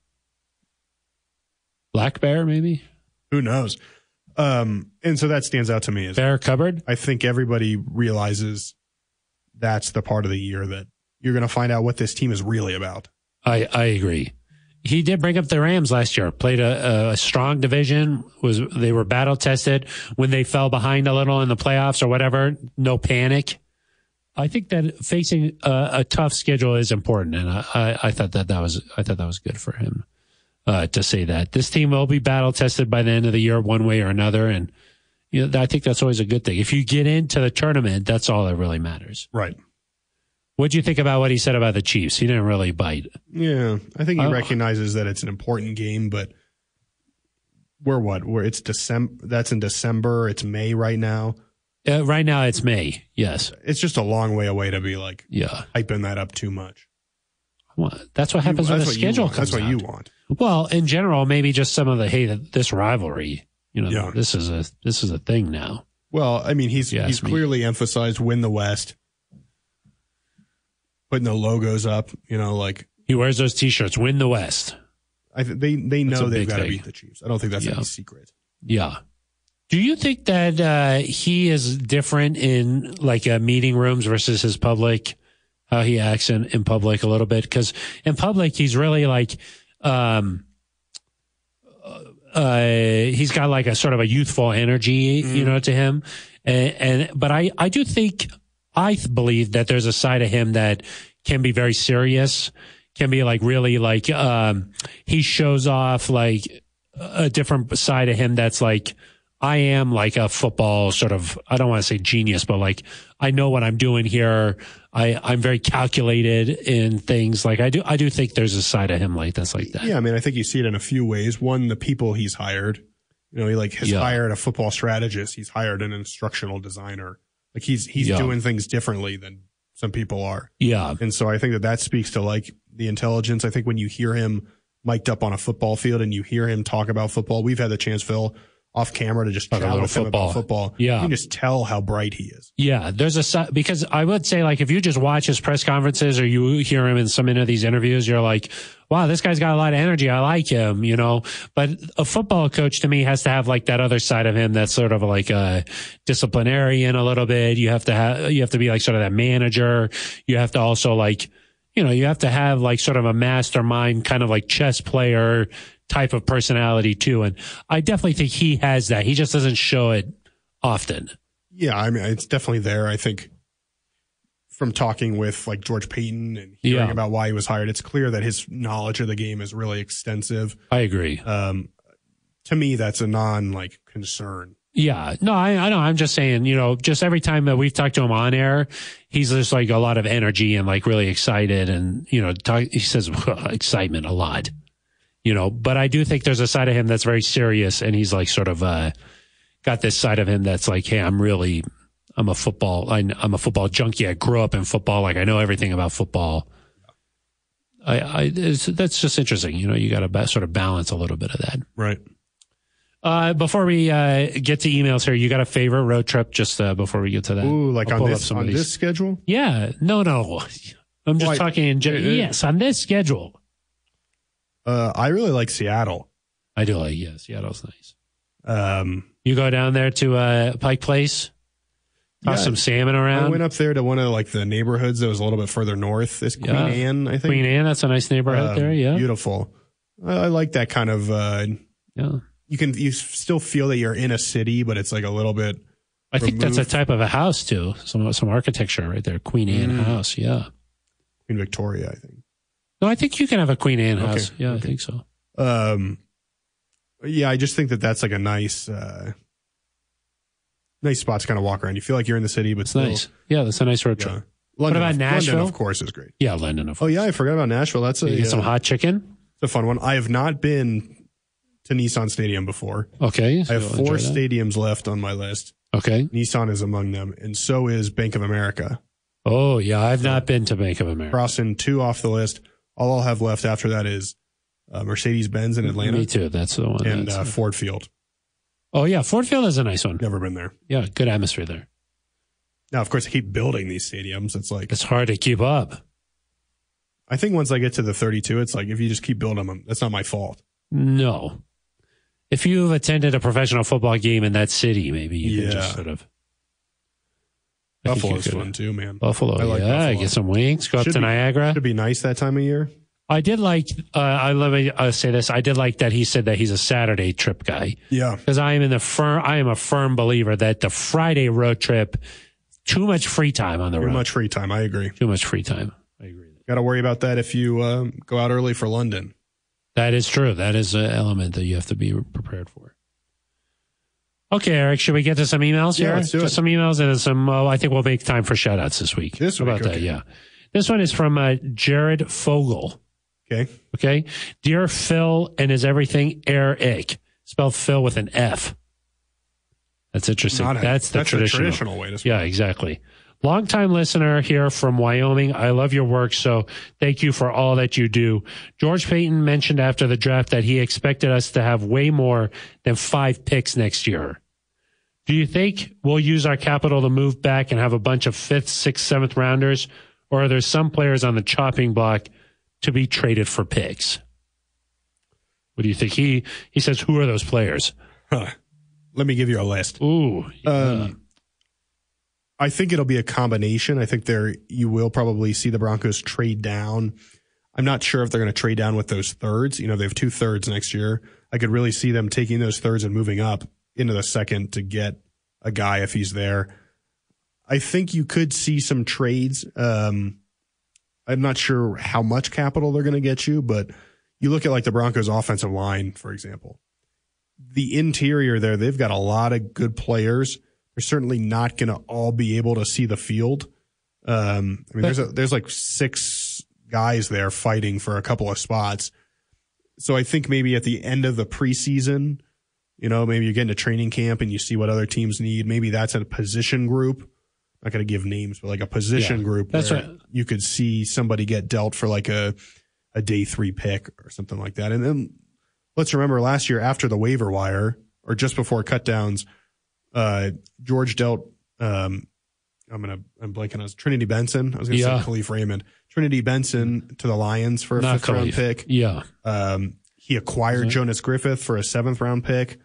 Black bear, maybe. Who knows? Um, and so that stands out to me. As bear cupboard. I think everybody realizes that's the part of the year that you're going to find out what this team is really about. I, I agree. He did bring up the Rams last year, played a, a strong division, was, they were battle tested when they fell behind a little in the playoffs or whatever. No panic. I think that facing a, a tough schedule is important, and I, I, I thought that that was I thought that was good for him uh, to say that this team will be battle tested by the end of the year, one way or another, and you know, I think that's always a good thing. If you get into the tournament, that's all that really matters. Right. What do you think about what he said about the Chiefs? He didn't really bite. Yeah, I think he Oh. recognizes that it's an important game, but we're what? We're it's December. That's in December. It's May right now. Uh, right now, it's May. Yes. It's just a long way away to be like Yeah. hyping that up too much. Well, that's what happens You- when the that's what you schedule want. comes That's what out. you want. Well, in general, maybe just some of the hey, this rivalry. You know, Yeah. this is a this is a thing now. Well, I mean, he's Yes, he's me. clearly emphasized win the West, putting the logos up. You know, like He wears those T-shirts. Win the West. I th- they they That's know a they've big got to thing. beat the Chiefs. I don't think that's Yeah. any secret. Yeah. Do you think that uh, he is different in like uh, meeting rooms versus his public, how he acts in, in public a little bit? Because in public, he's really like, um, uh, he's got like a sort of a youthful energy, you know, to him. And, and but I, I do think, I th- believe that there's a side of him that can be very serious, can be like really like, um, he shows off like a different side of him that's like, I am like a football sort of, I don't want to say genius, but like, I know what I'm doing here. I, I'm very calculated in things. Like I do, I do think there's a side of him like that's like that. Yeah, I mean, I think you see it in a few ways. One, the people he's hired. You know, he like has Yeah. hired a football strategist. He's hired an instructional designer. Like he's he's Yeah. doing things differently than some people are. Yeah. And so I think that that speaks to like the intelligence. I think when you hear him mic'd up on a football field and you hear him talk about football, we've had the chance, Phil, off camera to just Talk a chat little with him football. about football. Yeah. You can just tell how bright he is. Yeah, there's a si- because I would say like if you just watch his press conferences or you hear him in some of these interviews, you're like, wow, this guy's got a lot of energy. I like him, you know. But a football coach to me has to have like that other side of him that's sort of like a disciplinarian a little bit. You have to have you have to be like sort of that manager. You have to also like, you know, you have to have like sort of a mastermind kind of like chess player type of personality too. And I definitely think he has that. He just doesn't show it often. Yeah, I mean, it's definitely there. I think from talking with like George Payton and hearing Yeah. about why he was hired, it's clear that his knowledge of the game is really extensive. I agree. Um, to me, that's a non like concern. Yeah, no, I, I know. I'm just saying, you know, just every time that we've talked to him on air, he's just like a lot of energy and like really excited. And, you know, talk, he says excitement a lot, you know, but I do think there's a side of him that's very serious. And he's like sort of, uh, got this side of him that's like, hey, I'm really, I'm a football, I, I'm a football junkie. I grew up in football. Like I know everything about football. I, I, it's, that's just interesting. You know, you got to ba- sort of balance a little bit of that. Right. Uh, before we uh, get to emails here, you got a favorite road trip just uh, before we get to that? Ooh, like I'll on pull up this, some of on these. this schedule? Yeah, no, no. I'm just Why- talking in gen- uh, uh, yes, on this schedule. Uh, I really like Seattle. I do like, yeah, Seattle's nice. Um, You go down there to uh, Pike Place, toss Yeah, some salmon I around. went up there to one of like the neighborhoods that was a little bit further north. This Queen Yeah. Anne, I think. Queen Anne, that's a nice neighborhood Um, there, yeah. Beautiful. I, I like that kind of, uh, Yeah. you can, you still feel that you're in a city, but it's like a little bit, I think that's a removed. type of a house too. Some some architecture right there. Queen Anne Mm. house, yeah. Queen Victoria, I think. No, I think you can have a Queen Anne Okay, house. Yeah, I okay. think so. Um, yeah, I just think that that's like a nice, uh, nice spot to kind of walk around. You feel like you're in the city, but It's still, nice. Yeah, that's a nice road Yeah. trip. London, about of- Nashville? London, of course, is great. Yeah, London, of Oh course. yeah, I forgot about Nashville. That's a, You get uh, some hot chicken. it's a fun one. I have not been to Nissan Stadium before. Okay. I so have you'll four enjoy that. stadiums left on my list. Okay. Nissan is among them, and so is Bank of America. Oh, yeah. I've not been to Bank of America. Crossing two off the list. All I'll have left after that is uh, Mercedes-Benz in Atlanta Me too. That's the one. and that's- uh, Ford Field. oh, yeah. Ford Field is a nice one. Never been there. Yeah. Good atmosphere there. Now, of course, I keep building these stadiums. It's like, It's hard to keep up. I think once I get to the thirty-two, it's like, if you just keep building them, that's not my fault. No. If you've attended a professional football game in that city, maybe you can just Yeah. sort of. I think Buffalo's you could- fun too, man. Buffalo. I like yeah. Buffalo. Get some wings. Go Should up to be- Niagara. Should be nice that time of year. I did like, uh, I let me uh, say this. I did like that he said that he's a Saturday trip guy. Yeah. Because I am in the firm, I am a firm believer that the Friday road trip too much free time on the Too road. much free time. I agree. Too much free time. I agree. Got to worry about that if you uh, go out early for London. That is true. That is an element that you have to be prepared for. Okay, Eric, should we get to some emails Yeah, here? let's do Just it. some emails and then some, oh, I think we'll make time for shout outs this week. This How week, about that? okay. Yeah. This one is from uh, Jared Fogel. Okay. Okay. Dear Phil and is everything Eric. Spell Phil with an F. That's interesting. Not a- that's the that's traditional. the traditional way to spell Yeah, exactly. Longtime listener here from Wyoming. I love your work, so thank you for all that you do. George Payton mentioned after the draft that he expected us to have way more than five picks next year. Do you think we'll use our capital to move back and have a bunch of fifth, sixth, seventh rounders, or are there some players on the chopping block to be traded for picks? What do you think? He he says, who are those players? Huh. Let me give you a list. Ooh, yeah. Um, I think it'll be a combination. I think there you will probably see the Broncos trade down. I'm not sure if they're going to trade down with those thirds. You know, they have two thirds next year. I could really see them taking those thirds and moving up into the second to get a guy if he's there. I think you could see some trades. Um, I'm not sure how much capital they're going to get you, but you look at like the Broncos offensive line, for example. The interior there, they've got a lot of good players. They're certainly not going to all be able to see the field. Um, I mean, there's a, there's like six guys there fighting for a couple of spots. So I think maybe at the end of the preseason, you know, maybe you get into training camp and you see what other teams need. Maybe that's a position group. I'm not going to give names, but like a position Yeah, group that's where right. you could see somebody get dealt for like a, a day three pick or something like that. And then let's remember last year after the waiver wire or just before cutdowns, uh, George dealt, um, I'm going to, I'm blanking on his Trinity Benson. I was going to Yeah. say Khalif Raymond. Trinity Benson to the Lions for a Not fifth round Khalif. pick. Yeah. Um, he acquired Mhm. Jonas Griffith for a seventh round pick.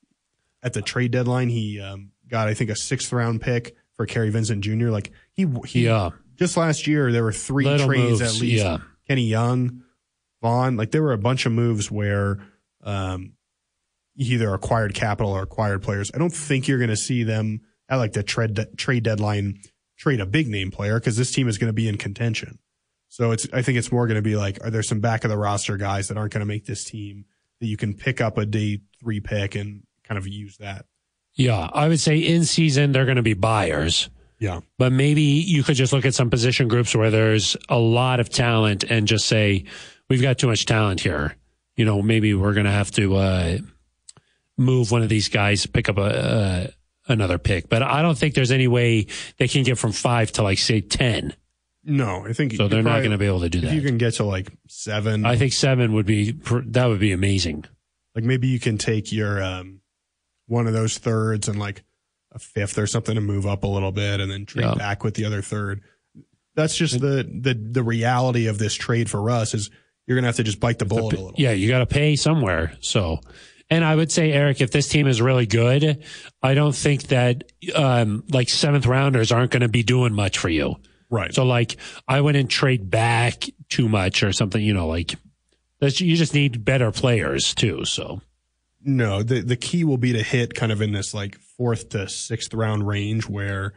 At the trade deadline, he um, got, I think, a sixth round pick for Kerry Vincent Junior Like he, he Yeah. just last year, there were three Little trades moves, at least. yeah. Kenny Young, Vaughn, like there were a bunch of moves where um, you either acquired capital or acquired players. I don't think you're going to see them at like the trade trade deadline trade a big name player because this team is going to be in contention. So it's I think it's more going to be like, are there some back of the roster guys that aren't going to make this team that you can pick up a day three pick and kind of use that? Yeah. I would say in season, they're going to be buyers. Yeah. But maybe you could just look at some position groups where there's a lot of talent and just say, we've got too much talent here. You know, maybe we're going to have to uh, move one of these guys, pick up a uh, another pick. But I don't think there's any way they can get from five to like, say, ten. No, I think So you they're not probably- going to be able to do if that. you can get to like seven, I think seven would be, that would be amazing. like maybe you can take your um, one of those thirds and like a fifth or something to move up a little bit and then trade Yeah. back with the other third. That's just the, the, the reality of this trade for us is you're going to have to just bite the bullet a little. Yeah, you got to pay somewhere. So, and I would say, Eric, if this team is really good, I don't think that um, like seventh rounders aren't going to be doing much for you. Right. So, like, I wouldn't trade back too much or something. You know, like that's, you just need better players too. So, No, the the key will be to hit kind of in this like fourth to sixth round range where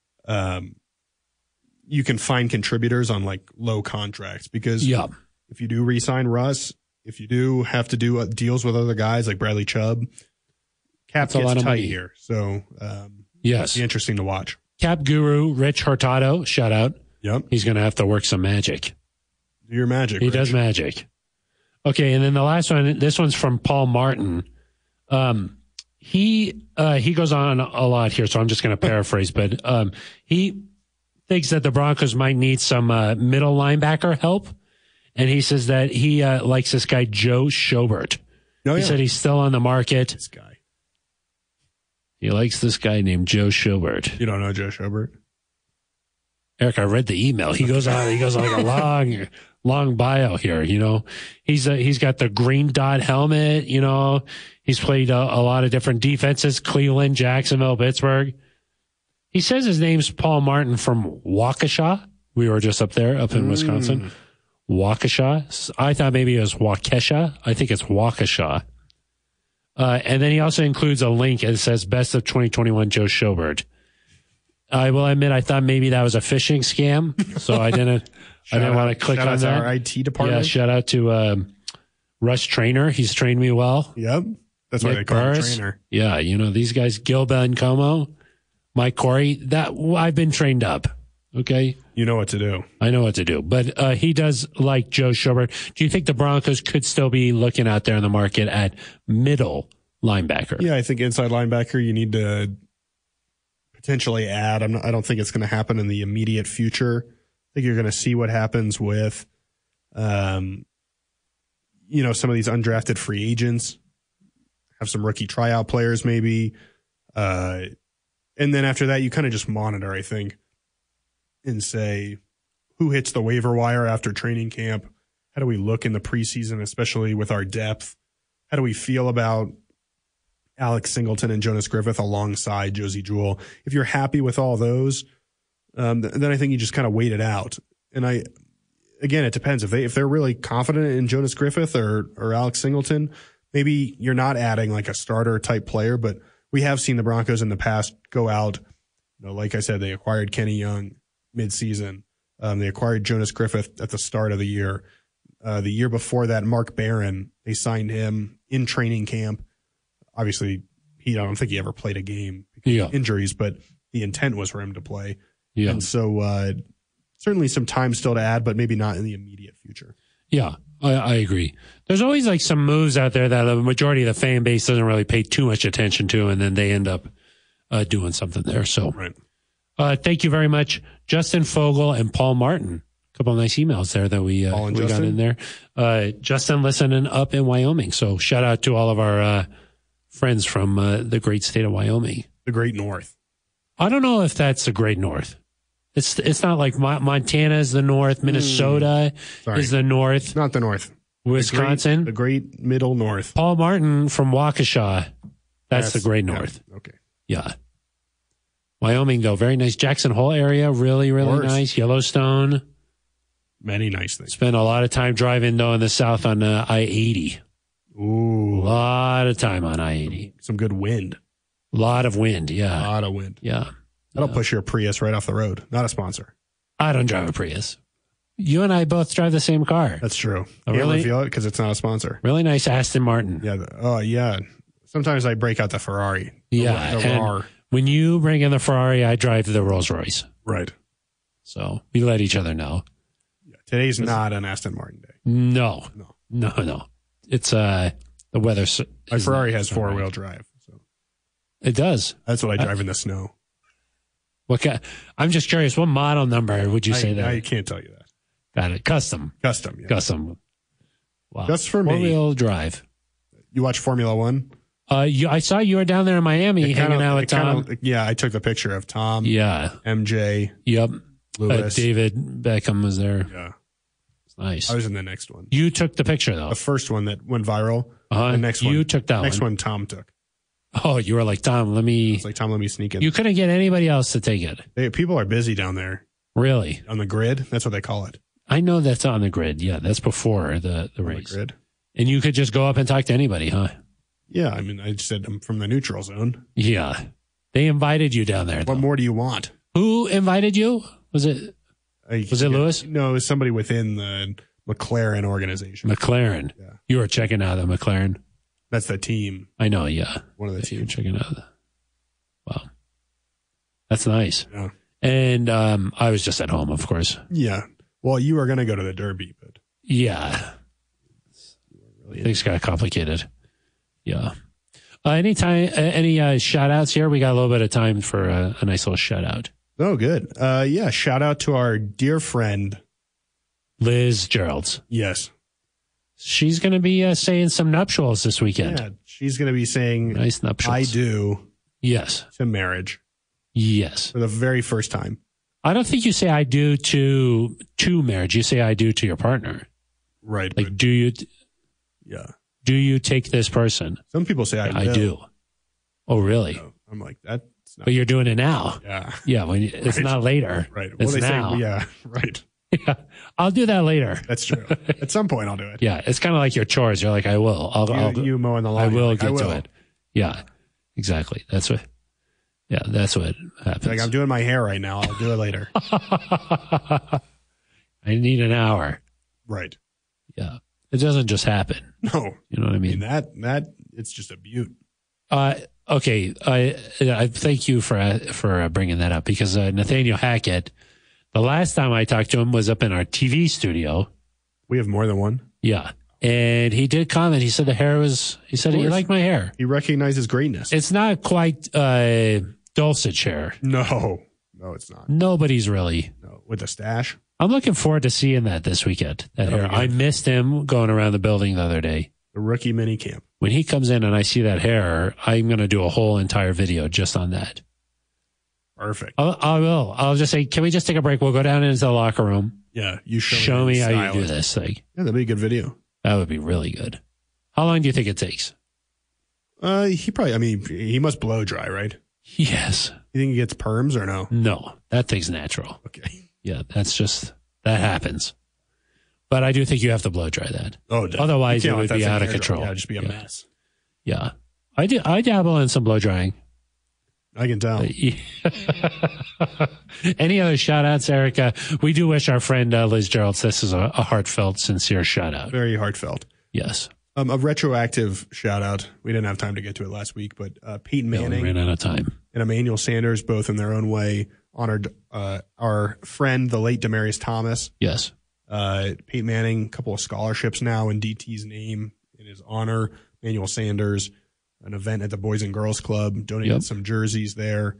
um you can find contributors on like low contracts because yeah, if you do re-sign Russ, if you do have to do uh, deals with other guys like Bradley Chubb, cap That's a lot gets of tight money. here. So um yes. be interesting to watch. Cap guru Rich Hurtado, shout out. Yep. He's going to have to work some magic. Do your magic. He Rich. does magic. Okay, and then the last one, this one's from Paul Martin. Um, he uh, he goes on a lot here, so I'm just going to paraphrase, but um, he thinks that the Broncos might need some uh, middle linebacker help, and he says that he uh, likes this guy Joe Schobert. Oh, He yeah. said he's still on the market. This guy. He likes this guy named Joe Schobert. You don't know Joe Schobert? Eric, I read the email. He goes on. He goes on like a long, long bio here. You know, he's uh, he's got the green dot helmet. You know, he's played a, a lot of different defenses: Cleveland, Jacksonville, Pittsburgh. He says his name's Paul Martin from Waukesha. We were just up there, up in Wisconsin. Waukesha. I thought maybe it was Waukesha. I think it's Waukesha. Uh, and then he also includes a link and it says "Best of twenty twenty-one Joe Schobert." I will admit, I thought maybe that was a phishing scam, so I didn't. I didn't want to click shout on out to that. our I T department. Yeah, shout out to um, Russ Trainer. He's trained me well. Yep. That's why Nick they call him Burris. trainer. Yeah, you know these guys, Gil Bencomo, Mike Corey. That I've been trained up. Okay, You know what to do. I know what to do. But uh, he does like Joe Schobert. Do you think the Broncos could still be looking out there in the market at middle linebacker? Yeah, I think inside linebacker you need to potentially add. I'm not, I don't think it's going to happen in the immediate future. I think you're going to see what happens with, um, you know, some of these undrafted free agents. Have some rookie tryout players maybe, uh, and then after that you kind of just monitor. I think. And say, who hits the waiver wire after training camp? How do we look in the preseason, especially with our depth? How do we feel about Alex Singleton and Jonas Griffith alongside Josie Jewell? If you're happy with all those, um, th- then I think you just kind of wait it out. And I, again, it depends. If they if they're really confident in Jonas Griffith or or Alex Singleton, maybe you're not adding like a starter type player. But we have seen the Broncos in the past go out. You know, like I said, they acquired Kenny Young mid-season. Um, they acquired Jonas Griffith at the start of the year. Uh, the year before that, Mark Barron, they signed him in training camp. Obviously, he I don't think he ever played a game because Yeah. of injuries, but the intent was for him to play. Yeah. And so uh, certainly some time still to add, but maybe not in the immediate future. Yeah, I, I agree. There's always like some moves out there that the majority of the fan base doesn't really pay too much attention to, and then they end up uh, doing something there. So, Right. uh, thank you very much, Justin Fogel and Paul Martin. A couple of nice emails there that we, uh, Paul and we got Justin? in there. Uh, Justin listening up in Wyoming. So shout out to all of our uh, friends from uh, the great state of Wyoming. The Great North. I don't know if that's the great north. It's it's not like Mo- Montana is the north, Minnesota Sorry. is the north, Not the North. Wisconsin. The Great, the great Middle North. Paul Martin from Waukesha, that's Yes. the great Yeah. north. Okay. Yeah. Wyoming, though, very nice. Jackson Hole area, really, really course. nice. Yellowstone. Many nice things. Spent a lot of time driving, though, in the south on uh, I eighty. A Ooh. lot of time on I eighty. Some good wind. A lot of wind, A yeah. lot of wind. Yeah. That'll push your Prius right off the road. Not a sponsor. I don't drive a Prius. You and I both drive the same car. That's true. Oh, Can't really? reveal it because it's not a sponsor. Really nice Aston Martin. Yeah. The, oh, yeah. Sometimes I break out the Ferrari. The- Yeah, The, and- R A R. When you bring in the Ferrari, I drive the Rolls Royce. Right. So we let each other know. Today's not an Aston Martin day. No, No. no, no. It's uh the weather. s- My is Ferrari not has so four right. wheel drive. So It does. that's what I drive in the snow. What kind? I'm just curious. What model number would you say I, that? I can't tell you that. Got it. Custom. Custom. Yeah. Custom. Wow. Just for me. Four wheel drive. You watch Formula One? Uh, you, I saw you were down there in Miami It hanging kinda- out it with Tom. kinda- yeah, I took the picture of Tom, Yeah. M J, Yep. Uh, Lewis. David Beckham was there. Yeah. It's nice. I was in the next one. You took the picture though. The first one that went viral. Uh-huh. The next You one. took that Next one. one Tom took. Oh, you were like, Tom, let me. It's like, Tom, let me sneak in. You couldn't get anybody else to take it. They, people are busy down there Really? on the grid. That's what they call it. I know that's on the grid. Yeah, that's before the, the On the race. grid. And you could just go up and talk to anybody, huh? Yeah, I mean, I just said I'm from the neutral zone. Yeah. They invited you down there. What though. more do you want? Who invited you? Was it I- Was it Lewis? No, it was somebody within the McLaren organization. McLaren? Yeah. You were checking out the McLaren. That's the team. I know, yeah. One of the You were teams. checking out. The, wow. That's nice. Yeah. And um, I was just at home, of course. Yeah. Well, you were going to go to the Derby, but Yeah. Things got complicated. Yeah. Uh, any time, uh, any uh, shout outs here? We got a little bit of time for a, a nice little shout out. oh, good. Uh, yeah. Shout out to our dear friend. Liz Geralds. Yes. She's going to be uh, saying some nuptials this weekend. Yeah. She's going to be saying, Nice nuptials. I do Yes. to marriage Yes. for the very first time. I don't think you say I do to to marriage. You say I do to your partner. Right. Like, but, do you yeah. do you take this person? Some people say I, I will. do. Oh, really? So I'm like, that's not. But you're doing it now. Yeah. Yeah, when you, it's Right. not later. Right. It's they now. say, yeah. Right. Yeah, I'll do that later. That's true. At some point, I'll do it. Yeah, it's kind of like your chores. You're like, I will. I'll. You, I'll you mowing the I lawn. will like, get I will. to it. Yeah, exactly. That's what. Yeah, that's what happens. Like, I'm doing my hair right now. I'll do it later. I need an hour. Right. Yeah. It doesn't just happen. No. You know what I I mean, mean? that, that, it's just a beaut. Uh, okay. I, I thank you for, uh, for uh, bringing that up because uh, Nathaniel Hackett, the last time I talked to him was up in our T V studio. We have more than one. Yeah. And he did comment. He said the hair was, he said he liked my hair. He recognizes greatness. It's not quite uh, Dulcich hair. No. No, it's not. Nobody's really. No. With a stash? I'm looking forward to seeing that this weekend. That That'll hair. be good. I missed him going around the building the other day. The rookie mini camp. When he comes in and I see that hair, I'm going to do a whole entire video just on that. Perfect. I'll, I will. I'll just say, can we just take a break? We'll go down into the locker room. Yeah. You show, Show me how you style do it. this thing. Yeah, that'd be a good video. That would be really good. How long do you think it takes? Uh, he probably, I mean, he must blow dry, right? Yes. You think he gets perms or no? No, that thing's natural. Okay. Yeah, that's just, that happens. But I do think you have to blow dry that. Oh, definitely. Otherwise, You it can't would let be that thing out of air dry. control. Yeah, it'd just be a Yeah. mess. Yeah. I, do, I dabble in some blow drying. I can tell. Any other shout outs, Erica? We do wish our friend uh, Liz Geralds, this is a, a heartfelt, sincere shout out. Very heartfelt. Yes. Um, a retroactive shout out. We didn't have time to get to it last week, but uh, Peyton Yeah, we Manning ran out of time. and Emmanuel Sanders, both in their own way, honored uh, our friend, the late Demaryius Thomas. Yes. Uh, Peyton Manning, a couple of scholarships now in D T's name in his honor. Emmanuel Sanders, an event at the Boys and Girls Club, donated Yep. some jerseys there.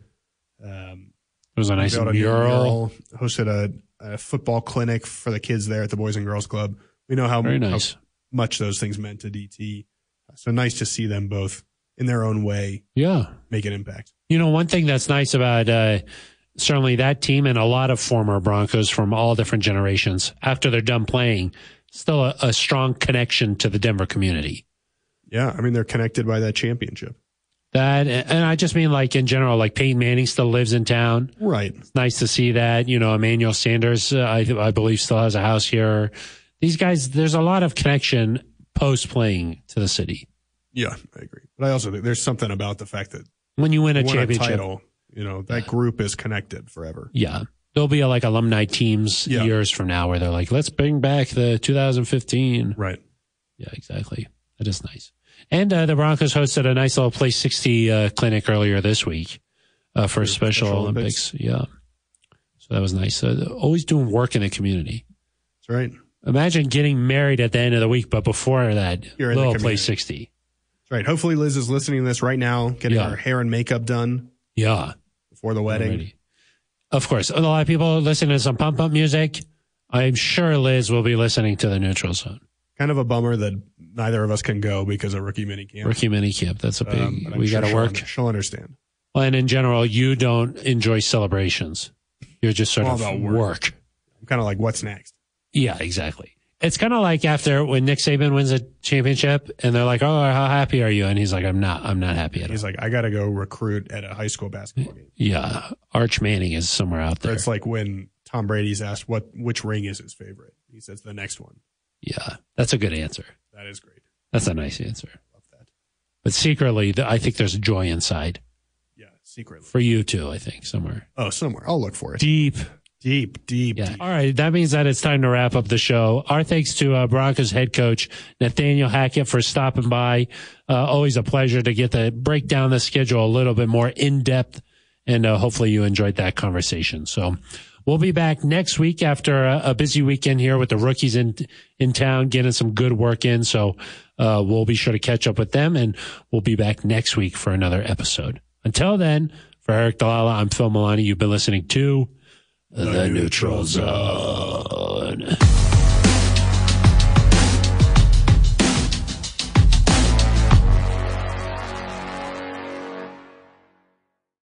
Um, It was a nice unveiled a new mural. hosted a, a football clinic for the kids there at the Boys and Girls Club. We know how, Very how nice. much those things meant to D T. So nice to see them both in their own way Yeah. make an impact. You know, one thing that's nice about uh, certainly that team and a lot of former Broncos from all different generations, after they're done playing, still a, a strong connection to the Denver community. Yeah, I mean, they're connected by that championship. That, and I just mean like in general, like Peyton Manning still lives in town. Right. It's nice to see that. You know, Emmanuel Sanders, uh, I, I believe, still has a house here. These guys, there's a lot of connection post playing to the city. Yeah, I agree. But I also think there's something about the fact that When you win a you won championship, a title, you know, that group is connected forever. yeah, there'll be a, like alumni teams Yeah. years from now where they're like, let's bring back the two thousand fifteen. Right. Yeah, exactly. That is nice. And uh, the Broncos hosted a nice little Play sixty uh, clinic earlier this week uh, for Special, Special Olympics. Yeah. So that was nice. Uh, always doing work in the community. That's right. Imagine getting married at the end of the week, but before that, You're in the little Play community. sixty. That's right. Hopefully Liz is listening to this right now, getting Yeah. her hair and makeup done Yeah. before the wedding. Already. Of course. A lot of people listening to some pump up music. I'm sure Liz will be listening to the Neutral Zone. Kind of a bummer that neither of us can go because of rookie minicamp. Rookie mini camp. That's a big, Um, but I'm we sure got to she'll- work. She'll understand. Well, and in general, you don't enjoy celebrations. You're just sort All of about work. work. I'm kind of like, what's next? Yeah, exactly. It's kind of like after when Nick Saban wins a championship and they're like, oh, how happy are you? And he's like, I'm not, I'm not happy at all. He's like, I got to go recruit at a high school basketball game. Yeah. Arch Manning is somewhere out Or there. it's like when Tom Brady's asked what which ring is his favorite. He says the next one. Yeah. That's a good answer. That is great. That's a nice answer. Love that. But secretly, th- I think there's joy inside Yeah, secretly. for you too, I think, somewhere. Oh, somewhere. I'll look for it. Deep. Deep, deep, Yeah. deep. All right. That means that it's time to wrap up the show. Our thanks to uh, Broncos head coach Nathaniel Hackett for stopping by. Uh, always a pleasure to get to break down the schedule a little bit more in depth. And uh, hopefully you enjoyed that conversation. So we'll be back next week after a, a busy weekend here with the rookies in, in town, getting some good work in. So uh, we'll be sure to catch up with them, and we'll be back next week for another episode. Until then, for Eric Dalala, I'm Phil Milani. You've been listening to The, the Neutral Zone.